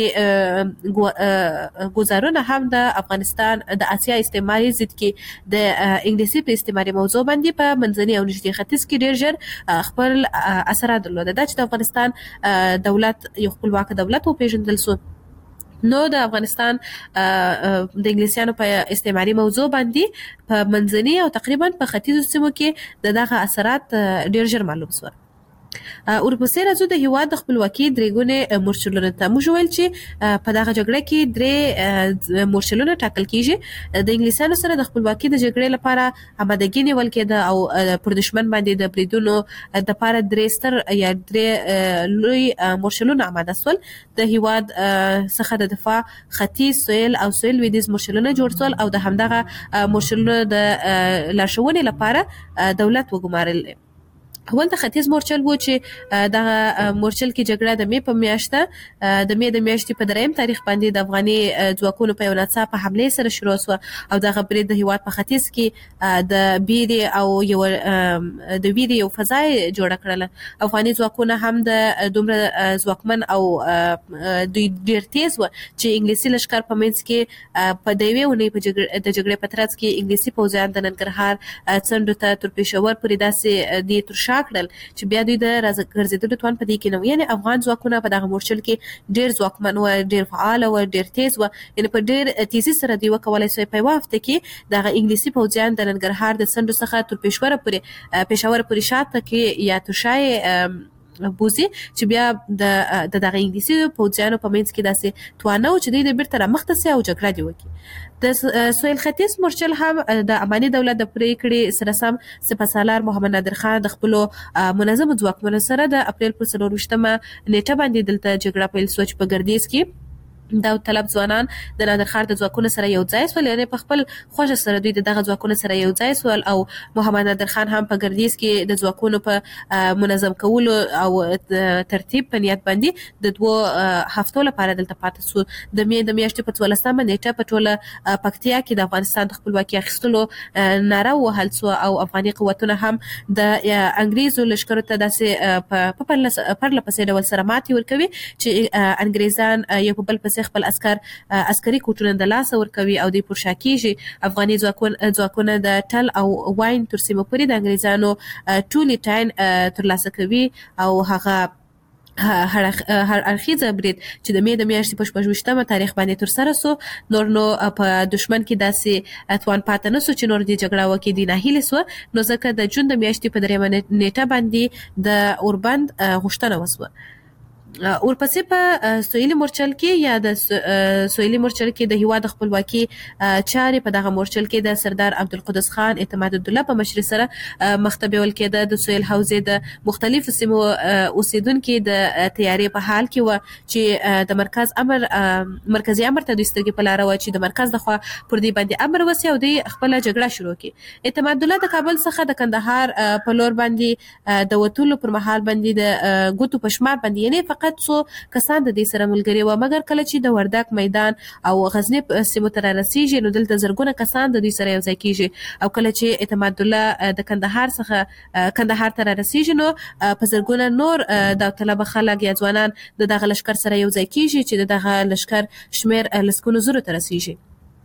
مرګونی گزارونه هم د افغانستان د اسیا استعماري ضد کې د انګلیسي په استعماري موضوع باندې په منځني او نږدې ختیځ کې ډیر ژر خپل اثرات درلوده. دا چې د افغانستان دولت یو خپلواک دولت وپیژندل شو، نو د افغانستان د انګلیسیانو په استعماري موضوع باندې په منځني او تقریبا په ختیځو سیمو کې دغه اثرات ډیر ژر معلوم شو. ورپسې راځو د هیواد د خپلواکي درېګونې مورچلونو ته. موږ ویل چې په دغه جګړه کې 3 مورچلونه ټاکل کیږي. د انګلیسانو سره د خپلواکي د جګړې لپاره آمادګي نیول کېده او پر دشمن باندې د بریدونو د لپاره 3 ستر یا 3 لوی مورچلونه آماده شول. د هیواد څخه د دفاع ختیځ، سویل او سویل لویدیځ مورچلونه جوړ شول او د همدغه مورچلونو د لارښوونې لپاره دولت وګمارل. اول د ختیځ مورچل و چې دغه مورچل کې جګړه د مې د میاشتې په 3 تاریخ باندې د افغاني ځواکونو په یو ناڅاپه حمله سره شروع شو او دغه برید د هیواد په ختیځ کې د بیرې او د ویرې یو فضا جوړ کړله. افغاني ځواکونه هم د دومره ځواکمن او ډیر تیز و چې انګلیسي لشکر په منځ کې په دوی ونې په جګړې په ترڅ کې انګلیسي پوځیان د ننګرهار څنډو ته تر پېښور پورې داسې دی تر کړل چې بیا دوی د ګرځېدلو توان په دې کې نه، یعنی افغان ځواکونه په دغه مورچل کې ډیر ځواکمن و، ډیر فعال و، ډیر تیز و، یعنی په ډیر تیزی سره دوی وکولای شي په یو هفته کې دغه انګلیسي پوځیان د ننګرهار د څنډو څخه تر پېښور پورې شاته کې یا ترشای بوزي چې بیا د دغه انګلیسي پوځیانو په منځ کې داسې توانه و چې دوی د بیرته رامخته سي او جګړه دې وکړي. د سویل ختیځ مورچل هم د اماني دولت د پریکړې سره سم سپهسالار محمد نادر خان د خپلو منظمو ځواکمنو سره د اپریل پر 24 نیټه باندې دلته جګړه پیل شوه چې په ګردیز کې داود طلب ځوانان د نادر خان د ځواکونو سره یو ځای شول، یعنی په خپل خوښه سره دوی دغه ځواکونو سره یو ځای شول او محمد نادر خان هم په ګردیز کې د ځواکونو په منظم کولو او ترتیب په نیت باندې د 2 هفتو لپاره دلته پاتې شو. د میاشتې په 14 نیټه په ټوله پکتیا کې د افغانستان د خپلواکۍ اخیستلو ناره وهل شو او افغاني قوتونه هم د انګریزو لشکرو ته داسې په پرله پسې ډول سره ماتې ورکوي چې انګریزان یو په بل پسې خپل عسکري کوټونه د لاس ورکوي او د پورشا کیږي. افغاني ځواکونه د ټل او واین تر سیمه پورې د انګریزانو ټولي ټاین ترلاسه کوي او هغه هر اړخیزه برید چې د میاشتې په 28 تاریخ باندې تر سره سو، نو په دشمن کې داسې اتوان پاتې نه سو چې نور د جګړه وکړي د ناهیله سو، نو ځکه د جون د میاشتې په 3 نیټه باندې د اوربند غوښتنه وسوه. ورپسې په سویلي مورچل کې یا د سویلي مورچل کې د هیواد خپلواکي چارې په دغه مورچل کې د سردار عبدالقدس خان اعتماد الدوله په مشرۍ سره مخته بیول کېده. د سویل حوزې د مختلفو سیمو اوسیدونکو د تیارې په حال کې و چې د مرکزي امر ته د سترګې په لار و چې د مرکز لخوا پر دې باندې امر وسی او د خپل جګړه شروع کړي. اعتماد الدوله د کابل څخه د کندهار په لور باندې د وټولو پر مهال باندې د ګوتو پښمار باندې، یعنی فقط فقط څو کسان د دې سره ملګري و، مګر کله چې د وردګ میدان او غزنی سیمو ته رسیږي نو دلته زرګونه کسان د دوی سره یو ځای کیږي، او کله چې اعتماد الله د کندهار څخه کندهار ته رسیږي نو په زرګونه نور داوطلبه خلک یا ځوانان د دغه لشکر سره یو ځای کیږي چې دغه لشکر شمیر لسګونو زرو ته رسیږي.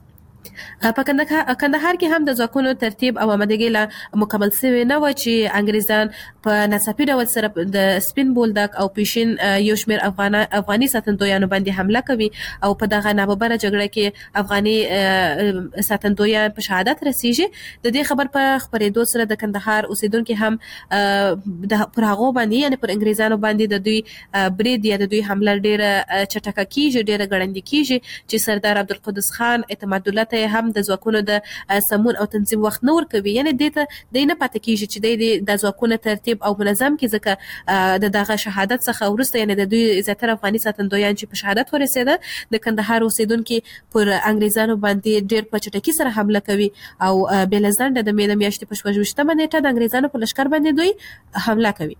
په کندهار کې هم د ځواکونو ترتیب او آمادګي لا مکمل شوی نه و چې انګریزان په ناڅاپي ډول سره د سپین بولدک او پیشین یو شمیر افغاني ساتندویانو باندې حمله کوي او په دغه ناببره جګړه کې افغاني ساتندویان په شهادت رسیږي. د دې خبر په خبرېدو سره د کندهار اوسیدونکو هم پر هغه باندې یعنی پر انګریزانو باندې د دوی برید یا د دوی حمله ډیره چټکه کیږي، ډیره ګړندۍ کیږي چې سردار عبدالقدوس خان اعتماد الله ته هم د ځواکونو د سمون او تنظیم وخت نه ورکوي، یعنی دې نه پاتې کیږي چې د ځواکونو ترتیب او منظم کې ځکه دغه شهادت څخه ورسته یعنی د دوی زیاتره افغاني ساتندویان چې په شهادت ورسېده د کندهار اوسیدونکو پر انګریزانو باندې ډیر په چټکۍ سره حمله کوي او بل ځنډ د میاشتې په 28مه نیټه د انګریزانو په لشکر باندې دوی حمله کوي.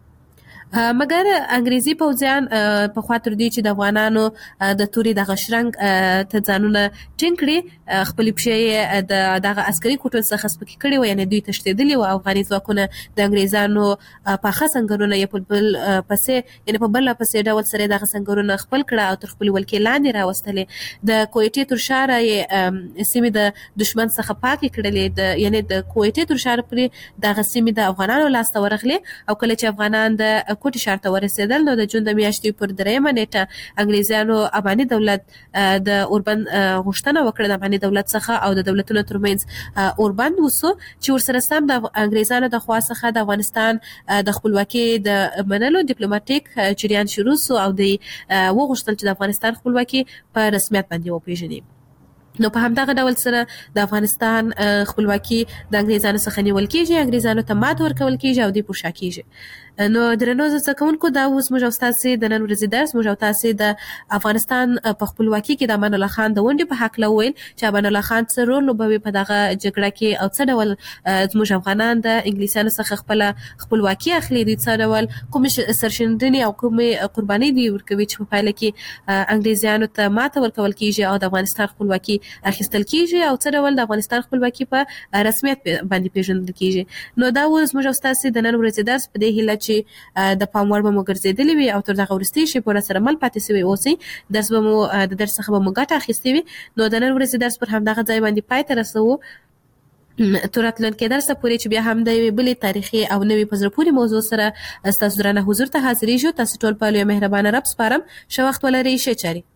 مګر انګریزي پوځیان په خاطر دي چې د افغانانو د توري د غشرنګ ته ځانونه ټینګ کړي، خپل پښې د دغه عسکري کوټو څخه سپکې کړي و، یعنی دوی تښتېدلي و. افغاني ځواکونه د انګریزانو په خاصنګرونه یې په بل پسې یعنی په بل پسې ډول سره دغه سنگرونه خپل کړه او تر خپل ولکې لاندې راوستلې. د کویټې تر شاره یې سیمې د دشمن څخه پاکې کړلې، یعنی د کویټې تر شاره پورې دغه سیمې د افغانانو لاسته ورغلې. او کله چې افغانان د کوټي شهر ته ورسېدل نو د جون د میاشتې پر 3مه نیټه انګریزانو افغاني دولت د اوربند غوښتنه وکړه د افغاني دولت څخه او د دولتونو ترمنځ اوربند وسو چې ورسره سم د انګریزانو د خوا څخه د افغانستان د خپلواکۍ د منلو ډیپلوماټیک جریان شروع سو او د وغوښتل چې د افغانستان خپلواکۍ په رسمیت باندې وپیژني. نو په همدغه ډول سره د افغانستان خپلواکي د انګریزانو څخه نیول کیږي، انګریزانو ته مات ورکول کیږي او دوی پوښا کیږي. نو درنو زده کوونکو دا اوس موږ او تاسو د نن ورځې درس موږ او تاسو د افغانستان په خپلواکي کې د امان الله خان د ونډې په حق لویل چې امان الله خان څه رول لوبوي په دغه جګړه کې او څه ډول موږ افغانان د انګلیسانو څخه خپل خپلواکي اخلي، د څه ډول کوم سرشندنې او کوم قرباني دی ورکوي چې په پایله کې انګلیسانو ته ماته ورکول کیږي او د افغانستان خپلواکي اخیستل کیږي او څه ډول د افغانستان خپلواکي په رسمیت باندې پیژندل کیږي. نو دا اوس موږ او تاسو د نن ورځې درس په دې هیله چې د پام وړ به مو ګرځېدلې وي او تر دغه وروستي شي پورې سره مل پاتې سوي اوسئ. درس به مو د درس څخه به مو ګټه اخیستې وي. نو د نن ورځې درس پر همدغه ځای باندې پای ته رسوو تر راتلونکي درسه پورې چې بیا هم د یوې بلې تاریخي او نوې په زړه پورې موضوع سره ستاسو درانه حضور ته حاضرېږو. تاسو ټول په لوی مهربانه رب سپارم. ښه وخت ولرئ. ښه چارې.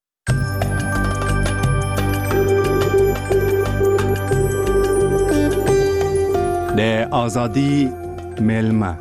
د آزادی میلمه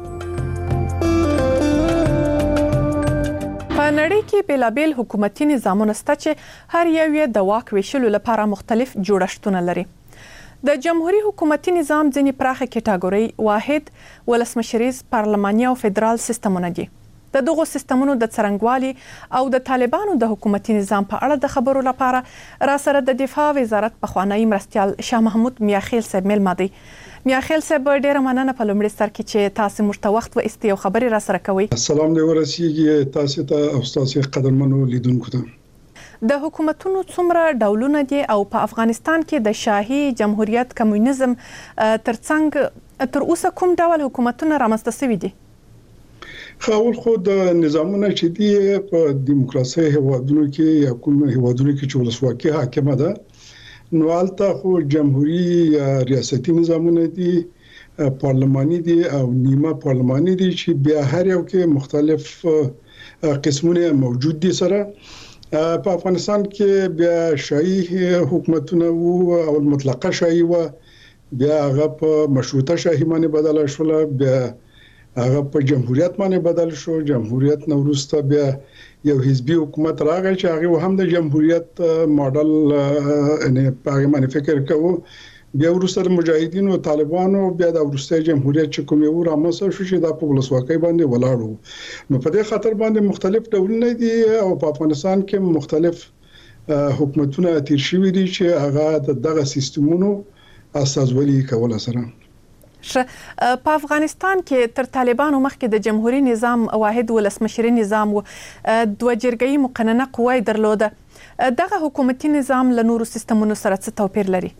په نړۍ کې بیلابیل حکومتي نظامونه شته چې هر یو یې د واک ویشلو لپاره مختلف جوړښتونه لري. د جمهوریت حکومتي نظام ځینې پراخه کټګورۍ واحد ولسمشریز، پارلماني او فدرال سیستمونه دي. د دغو سیستمونو د څرنګوالي او د طالبانو د حکومتي نظام په اړه د خبرو لپاره را سره د دفاع وزارت پخوانی مرستیال شاه محمود میاخیل صاحب میلمه دی. میاخیل صاحب ډیره مننه په لومړي سر کې چې تاسو موږ ته وخت و استیو خبري را سره کوي. السلام دې ورسیږي تاسو ته او تاسو قدرمنو لیدونکو ته. د حکومتونو څومره ډولونه دي او په افغانستان کې د شاهي جمهوریت کمونیزم ترڅنګ تر اوسه کوم ډول حکومتونه رامنځته شوي دي؟ خاور خود نظامونه چې دي په دیموکراسي هیوادونو کې یا کوم هیوادونو کې چې ولسواکي حاکمه ده نو البته خو جمهوریت ریاستي نظامونه دي، پارلماني دي او نیمه پارلماني دي چې بیا هر یو کې مختلف قسمونه موجود دي. سره په افغانستان کې بیا شاهي حکومتونه او مطلقه شاهي و بیا هغه په مشروطه شاهي باندې بدل شول، بیا هغه په جمهوریت باندې بدل شو. جمهوریت نو وروسته بیا یو حزبي حکومت راغی چې هغه هم د جمهوریت ماډل نه په باندې فکر کوو. بیا وروسته مجاهدین او طالبانو بیا د وروسته جمهوریت چې کوم یو رامنځته شو چې د په ولسواکۍ باندې ولاړو. نو په دې خاطر باندې مختلف ډولونه دي او په افغانستان کې مختلف حکومتونه تیر شوي دي چې هغه دغه سیستمونو اساسولي کول سره په افغانستان کې تر طالبانو مخکې د جمهوریت نظام واحد ولسمشري نظام و دوه جرګې مقننه قوه درلوده دغه حکومتي نظام له نورو سیستمونو سره څه توپیر لري؟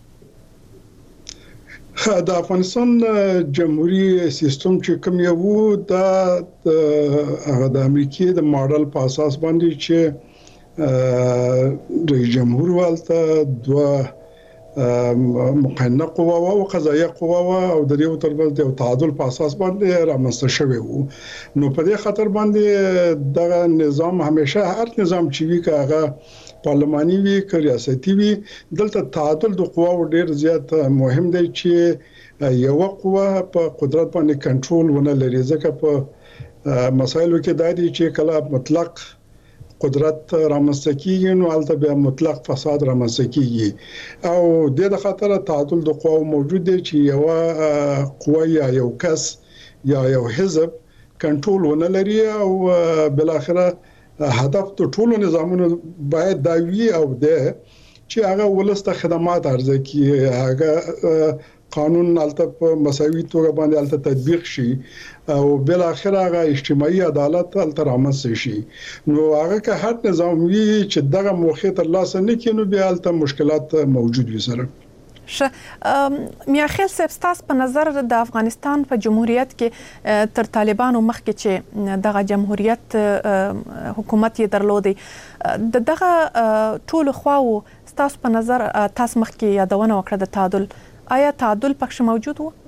د افغانستان جمهوریت سیستم چې کوم یو د امریکای د ماډل په اساس باندې چې د جمهور والته دوه مقننه قوه او قضایه قوه او د یو ترمنځ د تعادل په اساس باندې رامنځته شوی وو. نو په دې خاطر باندې د نظام همیشه هر نظام چې وی کاغه پارلماني وی که ریاستي وی دلته تعادل د قواو ډیر زیات مهم دی چې یو قوه په قدرت باندې کنټرول ونه لري ځکه په مسایلو کې دا دي چې کله مطلق قدرت رامنځته کیږي نو البته بیا مطلق فساد رامنځته کیږي او د خاطر تعادل د قواو موجود دی چې یو قوه یا یو کس یا یو حزب کنټرول ونه لري او بل اخره هدف د ټولو نظامونو باید دا وي او د چې هغه ولسته خدمات عرضه کیږي هغه قانون البته په مساوي توګه باندې البته تطبیق شي او بل اخر هغه اجتماعي عدالت البته رامنځته شي نو هغه که هر نظام وي چې دغه موخه تر لاسه نه کینو بیا البته مشکلات موجود وي سره. میاخیل صاحب ستاسو په نظر د افغانستان په جمهوریت کې تر طالبانو مخکې چې دغه جمهوریت حکومت یې درلودي دغه ټول خواو ستاسو په نظر تاسو مخکې یادونه وکړه د تعادل آیا تعادل پکښ موجود وو؟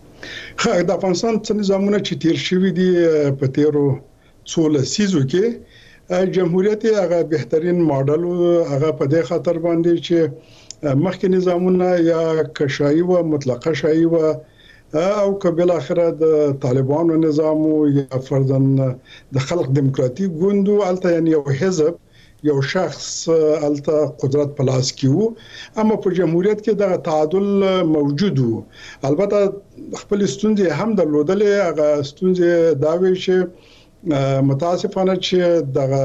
د افغانستان څخه نظامونه چې تیر شوي دي په تیرو څو لسیزو کې جمهوریت هغه بهترین ماډل هغه په دې خاطر باندې چې مخکې نظامونه یا کشایي و مطلقه شایي و او قبل اخره د طالبانو نظام یا فرضاً د خلق دموکراتیک ګوند الته یعنی یو حزب یو شخص الته قدرت په لاس کې وو اما په جمهوریت کې د تعادل موجود وو. البته خپل ستونزې هم درلودلې هغه ستونزې دا وی چې متاسفانه چې دغه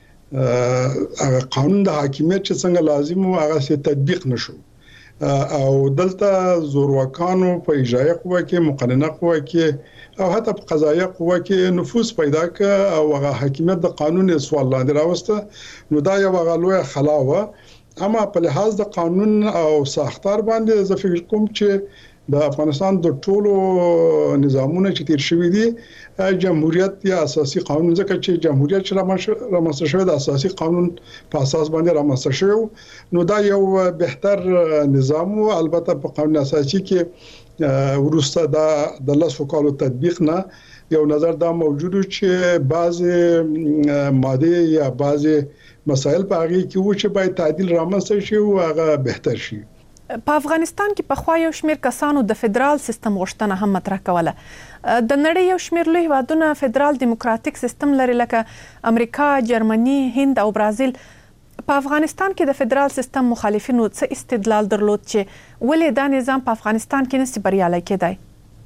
هغه قانون د حاکمیت چې څنګه لازم وو هغه سي تطبیق نشو او دلته زورواکانو په اجرایه قوه کې مقننه قوه کې او حتی په قضایه قوه کې نفوذ پیدا ک او هغه حاکمیت د قانون سوال لاندې راوسته نو دا یو غلوه خلاوه اما په لحاظ د قانون او ساختار باندې زه فکر کوم چې د افغانستان د ټولو نظامونو چې تیر شوی دي جمهوریت یا اساسي قانون ځکه چې جمهوریت چې رامنځته شوی د اساسي قانون په اساس باندې رامنځته شوی نو دا یو بهتر نظام او البته په قانون اساسي کې ورسته د لاسو کالو تطبیق نه یو نظر دا موجود چې بعض ماده یا بعض مسائل په هغه کې و چې باید تعدیل رامنځته شي او هغه بهتر شي. په افغانستان کې په خوا یو شمېر کسانو د فدرال سیستم غوښتنه هم مطرح کوله. د نړۍ یو شمېر لوی هیوادونه فدرال دیموکراتیک سیستم لري لکه امریکا، جرمني، هند او برازیل. په افغانستان کې د فدرال سیستم مخالفینو څه استدلال درلود چې ولې دا نظام په افغانستان کې نشي بریالی کېدای؟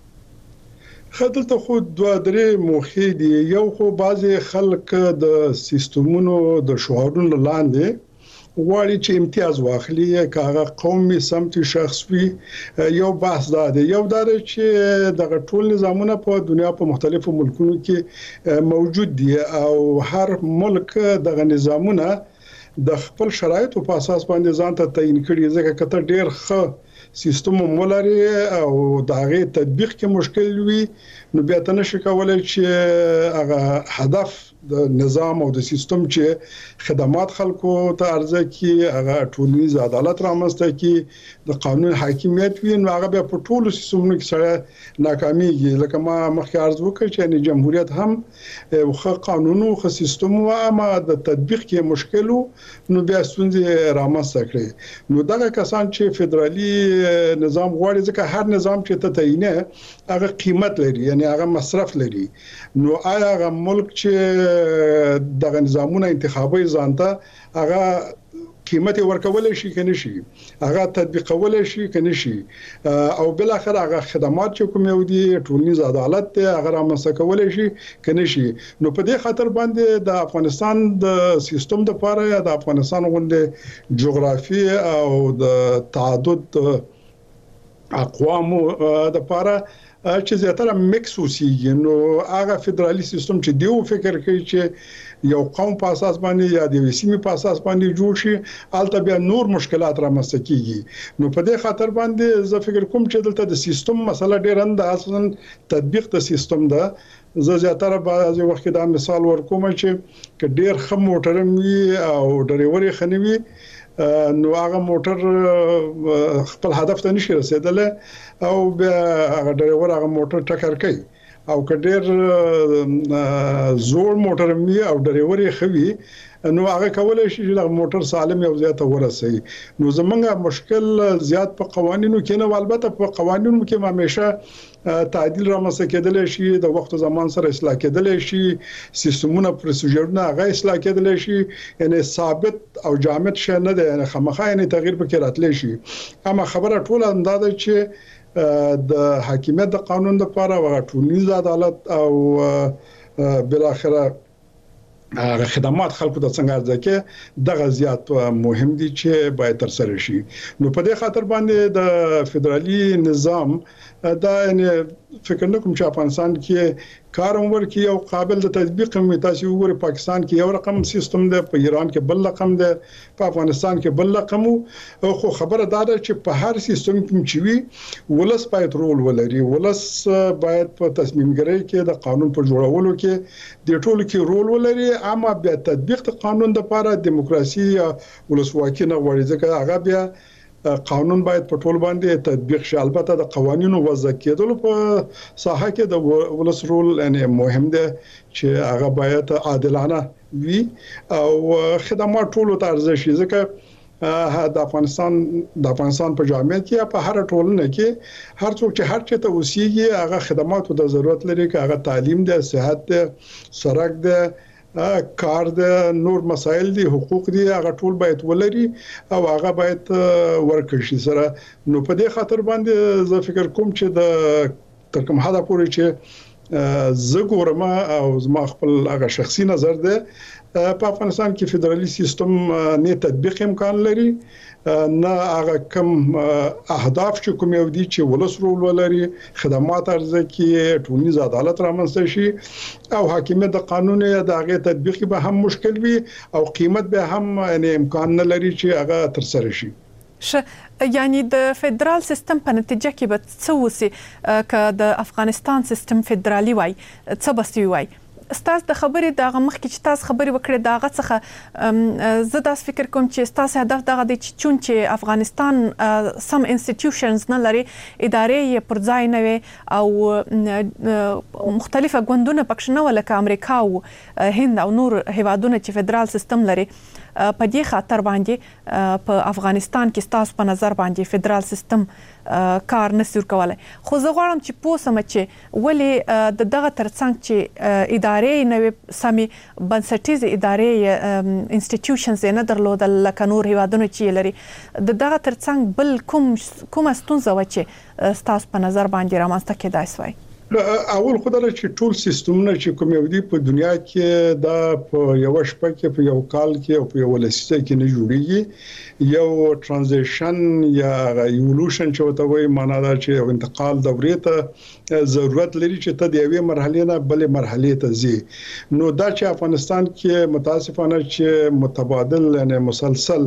خدلته خو دوه درې موخې دي. یو خو بعضی خلک د سیستمونو د شعارونو لاندې غواړي چې امتیاز واخلي کاغه قومي سمتي شخصي یو بحث ده یو دار چې د ټول نظامونه په دنیا په مختلفو ملکونو کې موجود دي او هر ملک دغه نظامونه د خپل شرایطو په اساس باندې ځان ته تعین کړي ځکه کته ډیر ښه سیستم مولري او دغه تطبیق کې مشکل وي نو بیا ته نشي کولای چې هغه هدف د نظام او د سیستم چې خدمات خلکو ته عرضه کی هغه ټولنیز عدالت رامنځته کی د قانون حاکمیت وي نو هغه په ټولو سیستمونو کې سره ناکاميږي لکه ما مخکې عرض وکړ چې یعنی جمهوریت هم خو قانون او خو سیستم او اما د تطبیق کې مشکل نو بیا ستونزې رامنځته کړي نو دغه کسان چې فدرالي نظام غواړي ځکه هر نظام چې ته تعینه هغه قیمت لري یعنی هغه مصرف لري نو آیا هغه ملک چې دغه نظامونه انتخابي ځانته هغه قیمت ورکول شي کنه شي هغه تطبیقول شي کنه شي او بل اخر هغه خدمات چې کوم یو دي ټولنیز عدالت ته هغه رامنځته کول شي کنه شي نو په دې خاطر باندې د افغانستان د سیستم د لپاره یا د افغانستان غونډه جغرافي او د تعدد اقوامو د لپاره چې زیاتره میکس اوسېږي. نو هغه فدرالي سیستم چې دیو فکر کوي چې یو قوم په اساس باندې یا د سیمې په اساس باندې جوړ شي، البته بیا نور مشکلات رامنځته کیږي. نو په دې خاطر باندې زه فکر کوم چې دلته د سیستم مسله ډېر اند اصلا تطبیق د سیستم ده. زه زیاتره بعضی وخت دا مثال ورکوم چې ډېر ښه موټر وي او ډرایور یې خنوي، نو هغه موټر خپل هدف ته نشي رسیدلی او بیا هغه ډرایور هغه موټر ټکر کوي. او کډیر زوړ موټر می او ډرایور یې خوي، نو هغه کولای شي چې موټر سالم یو ځای ته ورسوي. نو زمونږه مشکل زیات په قوانینو کې نه، البته په قوانینو کې همیشه تعدیل رامنځته کېدلی شي، د وخت او زمان سره اصلاح کېدلی شي، سیستمونه پروسیجرونه هغه اصلاح کېدلی شي، یعنی ثابت او جامد شي نه دی، یعنی خامخا یعنی تغییر پکې راتلی شي. اما خبره ټول اندازه چې د حاکمیت د قانون لپاره او ټولنیز عدالت او بل اخره خدمات خلکو ته څنګه ځکه دغه زیات مهم دي چې باید تر سره شي. نو په دې خاطر باندې د فدرالي نظام دا یعنی فکر نه کوم چې افغانستان کې کار عمر کې یو قابل د تطبیق مې تاسو وګورئ. پاکستان کې یو رقم سیستم دی، په ایران کې بل رقم دی، په افغانستان کې بل رقم. خو خبره دا ده چې په هر سیستم کې چې وي ولس باید رول ولري، ولس باید په تصمیم ګیرۍ کې د قانون په جوړولو کې د ټولو کې رول ولري. اما بیا تطبیق د قانون لپاره دیموکراسي یا ولسواکي نه غواړي، ځکه هغه بیا قانون باید په ټول باندې تطبیق شي. البته د قوانینو وضع کېدل په ساحه کې د ولس رول یعنی مهم دی چې هغه باید عادلانه وي او خدمات ټول ته ارزښت شي. ځکه د افغانستان په جامعیت کې په هر ټولنه کې هر څوک چې هر چاته اوسېږي هغه خدماتو د ضرورت لري، که هغه تعلیم دی، صحت دی، سړک دی، کار د نور مسایل دي، حقوق دي، هغه ټول باید ولري او هغه باید ورکړي شي سره. نو په دې خاطر باندې زه فکر کوم چې د تر کوم حدا پورې چې زه ګورم او زما خپل هغه شخصي نظر ده، په افغانستان کې فدرالي سیستم نه تطبیق امکان لري، نه هغه کم اهداف چې کوم یو دي چې ولس رول ولري، خدمات ارزه کې ټولنیز عدالت رامنځته شي او حاکمیت د قانون د هغه تطبیق به هم مشکل وي او قیمت به هم یعنی امکان نه لري چې هغه تر سره شي. یعنی د فدرال سیستم په نتیجه کې به څه وسی که د افغانستان سیستم فدرالي وای څه بسوي وای؟ ستاسو د خبرې د مخکې چې تاسو خبرې وکړې دغه څخه زه داس فکر کوم چې تاسو هدف دغه دی چې افغانستان سم انسټیټیوشنز نه لري، ادارې یې پر ځای نه وي او مختلفه ګوندونه پکښ نه ولکه امریکا او هند او نور هیوادونه چې فدرال سیستم لري. په دې خاطر باندې په افغانستان کې تاسو په نظر باندې فدرال سیستم کار نسور کولای. خو زه غواړم چې پوسم چې ولې دغه ترڅنګ چې ادارې نوې سمې بنسټیزې ادارې انسټیټیوشنز نه درلودل لکه نور هیوادونه چې لري، دغه ترڅنګ بل کوم ستونزه و چې تاسو په نظر باندې رامنځته کېدای شوی؟ اول خدای چې ټول سیستمونه چې کوم یو دي په دنیا کې دا په یو شپه کې په یو کال کې او په یو لسیزه کې نه جوړیږي. یو ترانزیشن یا ایولوشن چې وته وایي معنا دا چې یو انتقال دورې ته ضرورت لري چې ته د یوې مرحلې نه بلې مرحلې ته ځي. نو دا چې افغانستان کې متاسفانه چې متبادل یعنی مسلسل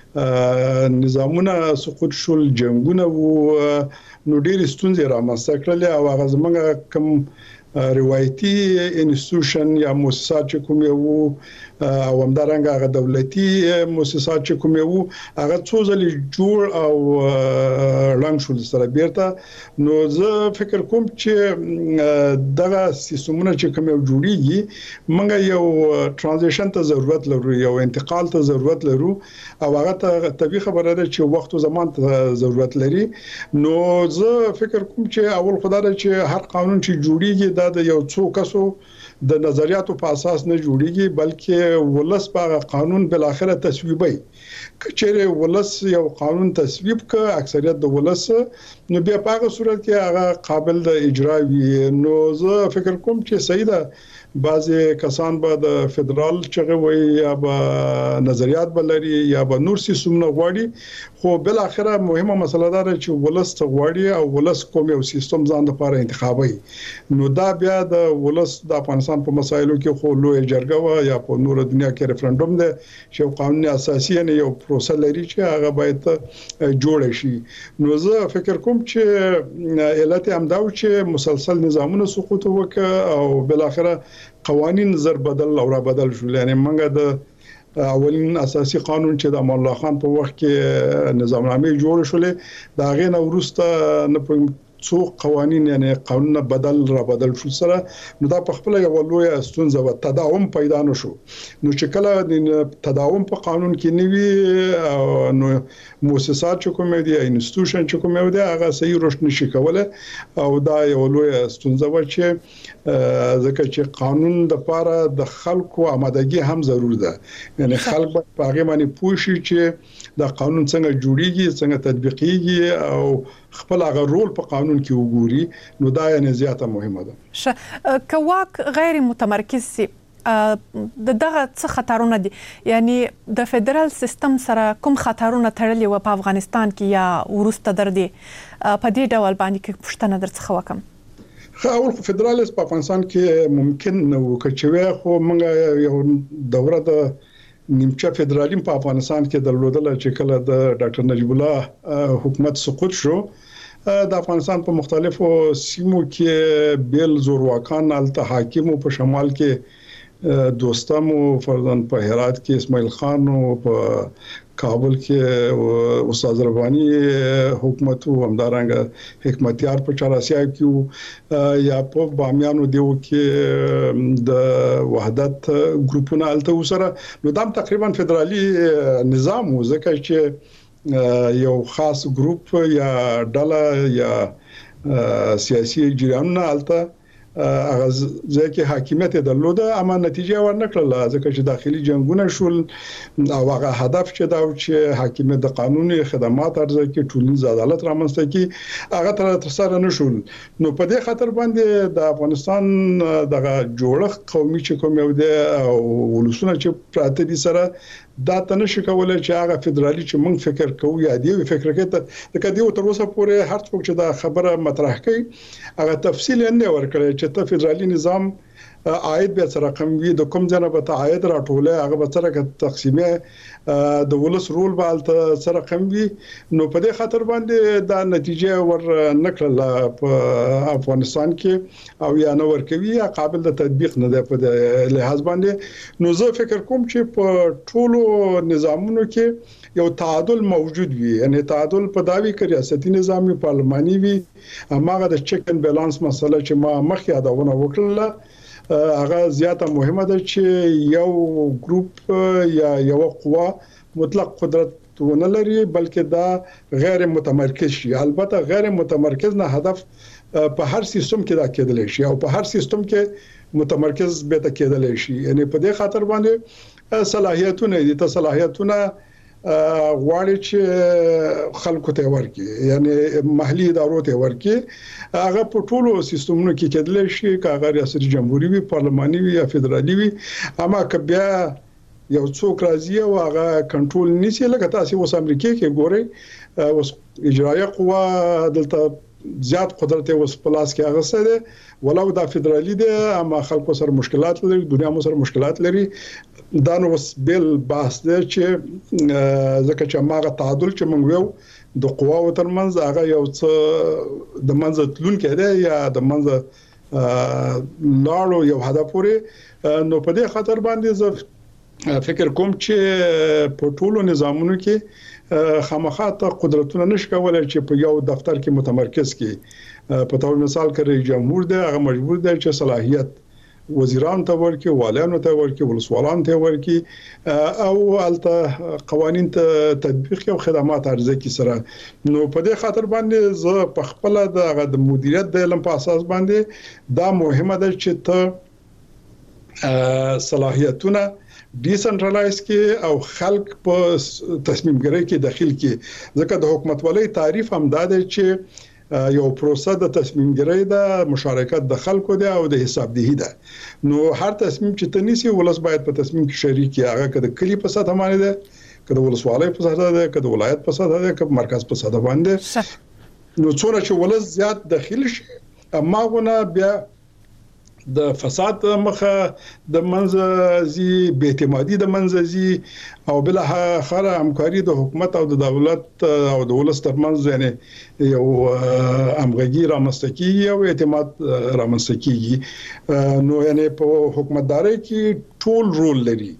نظامونه سقوط شول، جنگونه وو، نو ډېر ستونزې رامنځته کړلې او هغه زموږ کوم روایتي انسټیټیوشن یا مؤسسات چې کوم یو او همدارنګه هغه دولتي مؤسسات چې کوم یو هغه څو ځلې جوړ او رنګ شول سره بیرته. نو زه فکر کوم چې دغه سیستمونه چې کوم یو جوړیږي موږ یو ترانزیشن ته ضرورت لرو، یو انتقال ته ضرورت لرو او هغه ته طبيعي خبره ده چې وخت او زمان ته ضرورت لري. نو زه فکر کوم چې اول خدای چې هر قانون چې جوړیږي دا د یو څو کسو د نظریاتو په اساس نه جوړیږي بلکې ولس په قانون بل اخره تصویبي کچره ولس یو قانون تصویب ک اکثریت د ولس نو بیا په هغه صورت کې هغه قابل د اجرا وي نو زه فکر کوم چې صحیح ده بعضی کسان به د فدرال چغه وي یا به نظریات بلري یا به نور سیستمونه غواړي خو بل اخره مهمه مسله ده چې ولس غواړي او ولس کوم یو سیستم ځان لپاره انتخابي نو دا بیا د ولس د افغانستان په مسایلو کې خو لوی جرګه یا په نور دنیا کې ریفرندوم ده چې قانون اساسي نه یو پروسه لري چې هغه باید جوړ شي نو زه فکر کوم چې علت هم دا چې مسلسل نظامونه سقوط وکړ او بل اخره قوانين زر بدل او را بدل شو یعنی منګه د اولین اساسي قانون چې د امان الله خان په وخت کې نظامنامه جوړ شولې دا غي نو ورسته نه څو قوانين یعنی قانون بدل را بدل شو سره نو دا په خپل یو لوی ستونزه و تداوم پیدا نشو نو چې کله تداوم په قانون کې نیوي نو مؤسسات چې کوم دي انسټیټیوشن چې کوم دي هغه صحیح رشد نشي کوله او دا یو لوی ستونزه و چې ځکه چې قانون د لپاره د خلکو آمادګي هم ضرور ده یعنی خلک په هغه باندې پوه شي چې دا قانون څنګه جوړیږي څنګه تطبیقیږي او خپل هغه رول په قانون کې وګوري نو دا یې زیاته مهمه ده کواک غیر متمرکز سي دغه څه خطرونه دي یعنی د فدرال سیستم سره کوم خطرونه تړلي و په افغانستان کې یا ورسته در دي په دې ډول باندې کې پښتنه درڅخه وکم اول فدرالیست په افغانستان کې ممکن نو کچوي خو موږ یو دوره د نیمچه فدرالیم په افغانستان کې درلودل چې کله د ډاکټر نجیب الله حکومت سقوط شو د افغانستان په مختلفو سیمو کې بیل زورواکان الته حاکم په شمال کې دوستم او فرضاً په هرات کې اسماعیل خان او په کابل کې استاد ربانی حکومت او همدارنګه حکمتیار په چاراسیا کې یا په بامیانو دیو کې د وحدت ګروپونه الته وسره نو دا تقریبا فدرالي نظام ځکه چې یو خاص ګروپ یا ډله یا سیاسي جریانونه الته هغه ځکه حاکمیت درلوده اما نتیجه ورنکړه ځکه چې داخلي جنگونه شول او هغه هدف چې دا چې حاکمیت د قانوني خدمات ارزه کې ټولنیز عدالت رامنځته کی هغه تر سره نشول نو په دې خاطر باندې د افغانستان دغه جوړښت قومي چې کوم یو دی او ولسونه چې پراته دي سره دا تنه شي کولای چې هغه فدرالي چې موږ فکر کوو یا دی فکر کوي د کدیو تر اوسه پورې هر څوک چې دا خبره مطرح کوي هغه تفصیل نه ورکړي چې ته فدرالي نظام عاید به سره رقم وي د کوم ځنه به عاید راټوله هغه به سره تقسیمه د ولس رول به سره رقم وي نو په دې خاطر باندې دا نتیجه ور نکړه په افغانستان کې او یا نو ورکوي یا قابل د تطبیق نه ده په لحاظ باندې نو زه فکر کوم چې په ټولو نظامونو کې یو تعادل موجود وي یعنی تعادل په داوی کې ریاستي نظامی پارلماني وي هغه د چیک ان بیلانس مسله چې ما مخکې یادونه وکړه هغه زیاته مهمه ده چې یو ګروپ یا یو قوه مطلق قدرت ونه لري بلکې دا غیر متمرکز شي البته غیر متمرکز نه هدف په هر سیستم کې دا کېدلی شي او په هر سیستم کې متمرکز به تا کېدلی شي یعنی په دې خاطر باندې صلاحیتونه دي ته صلاحیتونه غواړي چې خلکو ته ورکړي یعنی محلي ادارو ته ورکړي هغه په ټولو سیستمونو کې کېدلی شي کاغه ریاست جمهوریت وي پارلماني وي یا فدرالي وي اما که بیا یو څوک راځي او هغه کنټرول نشي لکه تاسو اوس امریکا کې ګورئ اوس اجرایه قوه دلته زیات قدرت اوس پلاس کې هغه سره ولو دا فدرالي دي اما خلکو سره مشکلات لري دنیا مو سره مشکلات لري دا نو بل بحث دی چې ځکه چې ماغه تعادل چې موږ یو د قواو ترمنځ هغه یو څه د منځ تلون کېده یا د منځ لاړو یو هدف پورې نو په دې خاطر باندې زه فکر کوم چې په ټولو نظامونو کې خامخا قدرتونه نشي کولای چې په یو دفتر کې متمرکز کی په تور مثال کې رئیس جمهور دی هغه مجبور دی چې صلاحیت وزیران ته ورکی والیانو ته ورکی ولسوالان ته ورکی او الته قوانين ته تطبیق او خدمات عرضه کی سره نو په دې خاطر باندې زه په خپل د مدیریت د علم په اساس باندې دا مهمه ده چې ته صلاحیتونه ډیسنټرلایز کې او خلک په تصمیم ګیری کې داخل کې ځکه د حکومتولۍ تعریف هم دا دی چې یو پروسه د تصمیم ګیری د مشارکت د خلکو دی او د حسابدهی ده نو هر تصمیم چې تنيسي ولس باید په تصمیم کې شریک وي هغه کده کلی په ساته باندې ده کده ولسوالۍ په ساته ده کده ولایت په ساته ده کده مرکز په ساته باندې نو څوره چې ولس زیات داخل شي اما غونه بیا د فساد مخه د منځزي به اعتمادي د منځزي او بل اخر همکاري د حکومت او د دولت او د ولس ترمنځ یعنی یو همغږي رامنځته کیږي او اعتماد رامنځته کیږي نو یعنی په حکومتداري کې ټول رول لري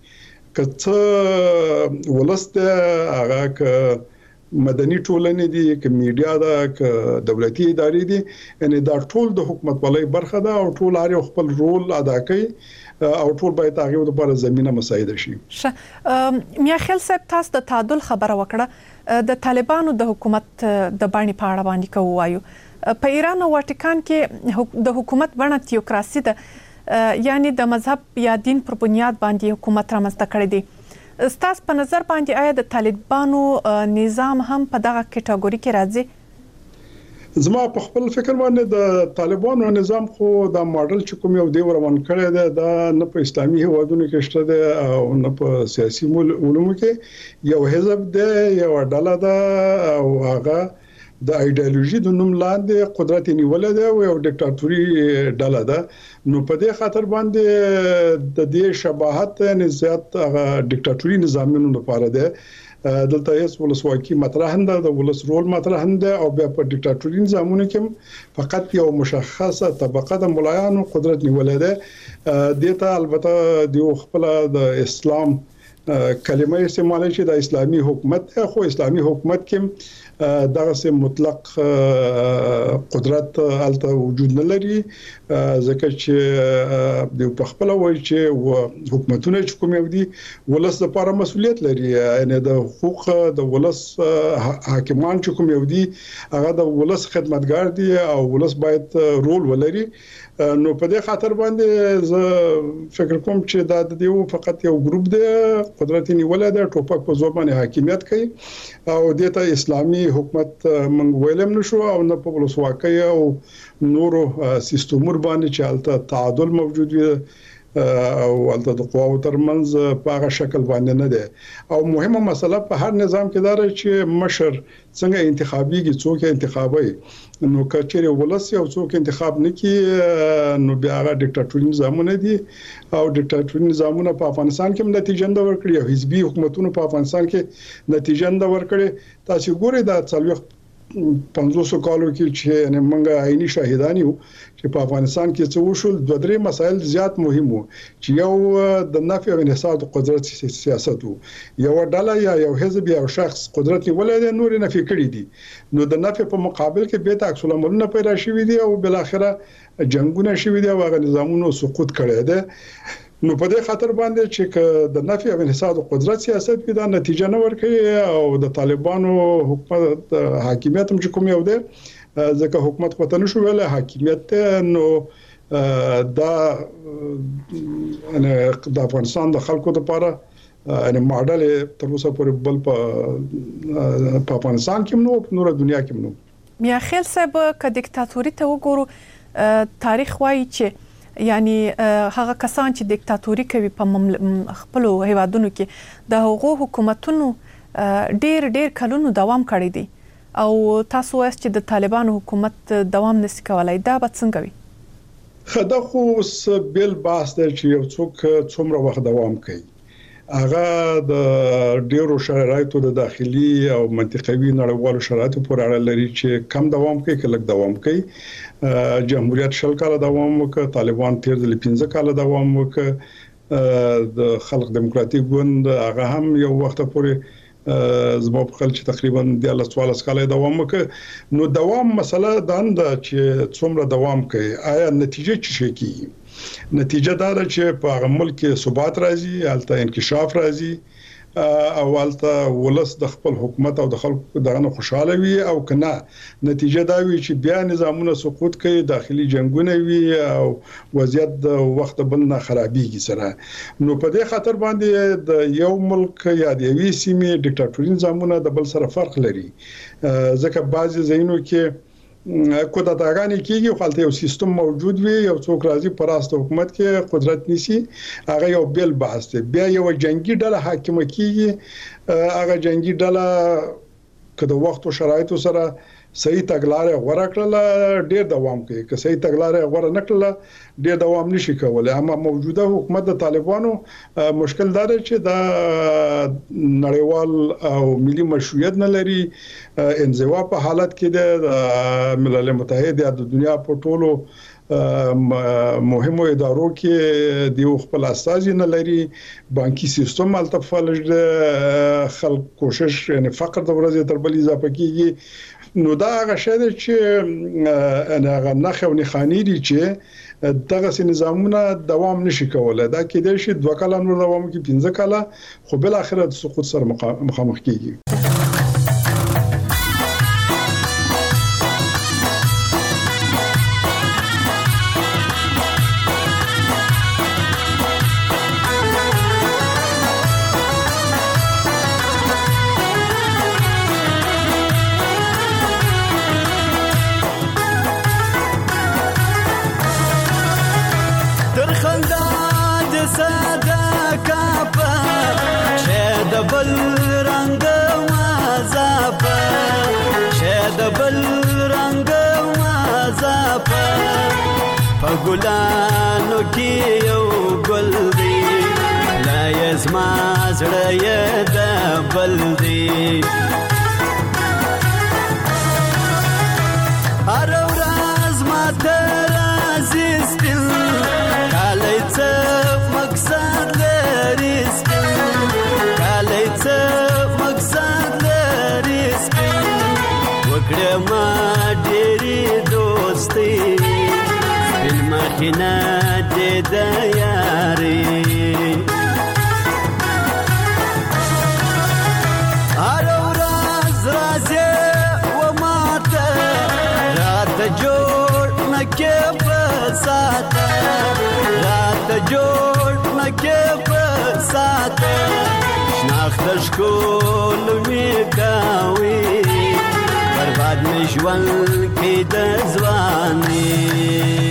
کته ولست هغه ک مدني ټولنې دي ک میډیا ده ک دولتي ادارې دي یعنی دا ټول د حکومتولۍ برخه ده او ټول هر خپل رول ادا کوي او ټول باید هغه لپاره زمينه مساعده شي. میا خیل صاحب تاسو د تعادل خبره وکړه د طالبانو د حکومت د باندې پاړه باندې کوایو په ایران او واتیکان کې د حکومت بڼه تیوکراسي ده یعنی د مذهب یا دین پر بنیاد باندې حکومت رامنځته کړی دی. ستاسو په نظر باندې آیا د طالبانو نظام هم په دغه کټګوري کې راځي؟ زما په خپل فکر باندې د طالبانو نظام خو د ماډل چې کوم یو دی روان کړی دی دا نه په اسلامي هیوادونو کې شته دی او نه په سیاسي علومو کې یو حزب دی یو ډله ده او هغه د ایدئولوژي د نوم لاندې قدرت نیول دی او یو ډیکټاتوري ډله ده نو په دې خاطر باندې د دې شباهت نزيات ډیکټاتوري نظامونو لپاره ده دلته هیڅ ولسواکي مطرح نه ده د ولس رول مطرح نه ده او بیا په ډیکټاتوري نظامونو کې فقط یو مشخصه طبقه د ملایانو قدرت نیول ده دته البته د خپل د اسلام کلمه استعمال شي د اسلامي حکومت خو اسلامي حکومت کې دغه سه مطلق قدرت الته وجود نه لري ځکه چې د خپل وای چې حکومتونه چې کوم یو دي ولس لپاره مسؤلیت لري یعنی د حقوق د ولس حاکمان چې کوم یو دي هغه د ولس خدمتګار دي او ولس باید رول ولري نو په دې خاطر باندې زه فکر کوم چې دا د یو فقط یو ګروپ دی قدرت نیول دی ټوپک په زور باندې حاکمیت کوي او دته اسلامي حکومت منګ ویلم نشو او نه په ولسواکۍ او نورو سیستمور باندې چې الته تعادل موجود وي او الته د قواو ترمنځ په هغه شکل باندې نه ده او مهمه مسله په هر نظام کې دا چې مشر څنګه انتخابي څوک انتخابي نو کچېره ولس یو څوک انتخاب نکي نو بیا هغه ډیکټاتوري نظامونه دي او ډیکټاتوري نظامونه په افغانستان کې نتیجه نه ورکړي او حزبي حکومتونو په افغانستان کې نتیجه نه ورکړي تاسو ګورئ دا 500 کالو کې چې موږ عیني شاهدان یو چې په افغانستان کې څه وشول دوه درې مسایل زیات مهم وو چې یو د نفع او انحصار قدرت سیاست وو یو ډله یا یو حزب یا شخص قدرت ولې نور نفي کړی دي نو د نفع په مقابل کې به عکس العملونه پیدا شوي دي او بل اخره جنگونه شوي دي او هغه نظامونو سقوط کړی دی نو په دې خاطر باندې چې د نفع او انحصار قدرت سیاست کې دا نتیجه نه ورکړي او د طالبانو حکومت حاکمیت هم چې کوم یو دی ځکه حکومت خو ته نشو ویل حاکمیت نو دا د افغانستان د خلکو لپاره ان ماډل تر اوسه پورې بل په افغانستان کې نو نور دنیا کې نو میا خیل صاحب ک دیکتاتوري ته وګورو تاریخ وایي چې یعنی هغه کسان چې دیکتاتوري کوي په خپل هیوادونو کې د هغو حکومتونو ډیر کلونو دوام کړی دی او تاسو وایئ چې د طالبانو حکومت دوام نشي کولای دا به څنګه وي خدا خو بل بحث دی چې یو څوک څومره وخت دوام کوي هغه د ډیرو شرایطو د داخلي او منطقوي نړیوالو شرایطو پورې اړه لري چې کم دوام کوي کله دوام کوي جمهوریت شل کاله دوام وکړ طالبان تیر د 15 کاله دوام وکړ د خلق دیموکراتیک ګوند هغه هم یو وخت پورې زما په خل چې تقریبا د 14 کاله دوام وکړ نو دوام مسله دا چې څومره دوام کوي آیا نتیجه څه شي نتیجه دا ده چې په هغه ملک کې ثبات راځي، هلته انکشاف راځي او هلته ولس د خپل حکومت او د خلکو دغه خوشاله وي، او کنه نتیجه دا وي چې بیا نظامونه سقوط کوي، داخلي جنگونه وي او وضعیت د وخت بل نه خرابېږي سره. نو په دې خاطر باندې د یو ملک یا د یوې سیمې ډیکټاتوري نظامونه د بل سره فرق لري، ځکه بعضي ځایونو کې قدرتګانې کېږي خو هلته یو سیستم موجود وي، یو څوک راځي په راست حکومت کې قدرت نیسي، هغه یو بل بحث دی. بیا یو جنگي ډله حاکمه کېږي، هغه جنگي ډله که د وخت او شرایطو سره صحیح تګلارې غوړه کړله ډېر دوام کوي، که صحیح تګلارې غوړه نه کړله ډېر دوام نشي کولای. اما موجوده حکومت د طالبانو مشکل دا دی چې دا نړیوال او ملي مشروعیت نه لري، انزوا په حالت کې د ملل متحد یا د دنیا په ټولو مهمو ادارو کې د خپل استازي نه لري، بانکي سیستم هلته فلج خلک کوشش یعنی فقر د ورځې تر بل اضافه کیږي. نو دا هغه شی دی چې هغه نخ او نخانی دي چې دغه نظامونه دوام نشي کولای. دا کېدای شي 2 کاله نور دوام کوي، 15 کاله، خو بل اخر د سقوط سره مخامخ کیږي. ګلانو کې یو ګل دی، لا یزما زړه یې د بل دی. هر ورځ ماته راځي سپین کالی، څه مقصد لري سپین کالی، څه مقصد لري سپین. وکړه ما ډېرې دوستي مخینه دې د یاري، هر ورځ راځي و ماته راته جوړ نه کې په ساته، راته جوړ نه کې په ساته. شناخت ښکل مې کوي، برباد مې ژوند کې د ځواني.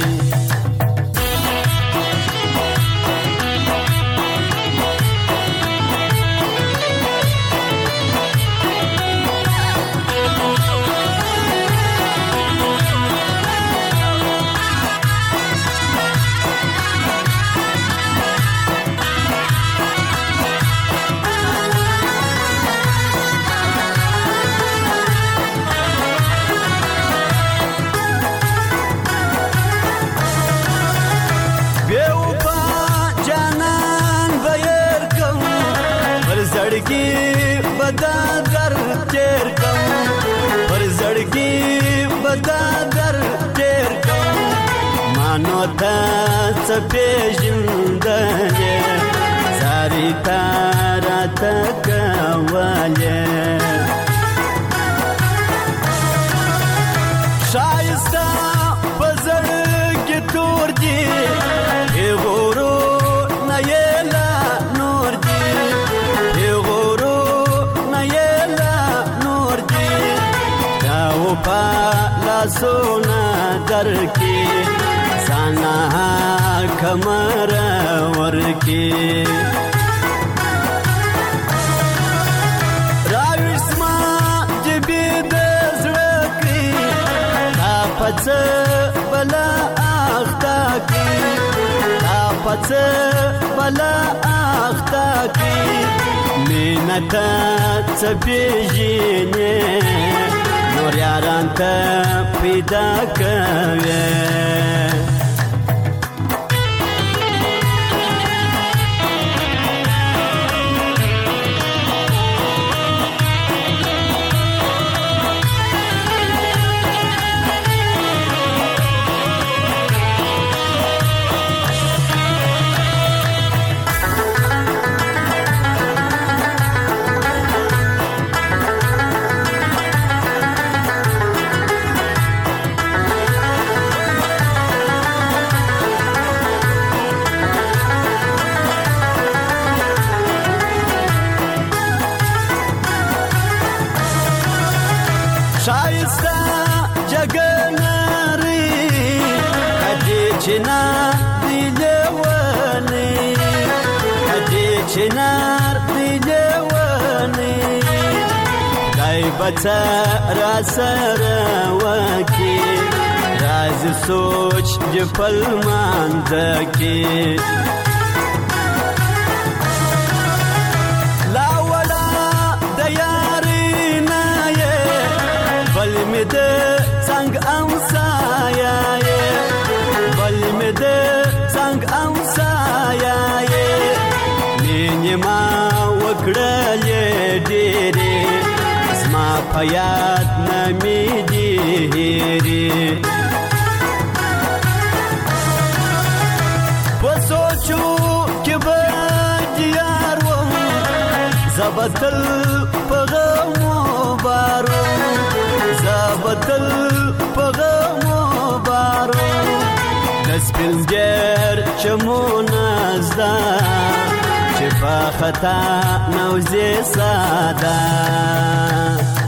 پیژندلې ساری تارا تکواله شایسته پزړ کې تور دی غورو نه یلا نور دی غورو نه یلا نور دی دا و په لاسونه درکې سانا کمر ورکی راوسما جبی د زړکی تا پڅ بلا اختا کی تا پڅ بلا اختا کی مینتا څپېژنې نور یاران ته پیدا کوي چنار دی لیونی دای بچه را سره وکی راز سوچ جپل ماندکی لاولا دیاری نایه بل می ده سنگ امسایه بل می ده سنگ امسایه مینی ما وکړلې ډېرې زما په یاد نه مې هېرې په سوچو کې به دیار وم زه به تل په غمو بار وم زه به تل په غمو بار وم د سپینږیر چمونه زده چې په خطا نوزې ساده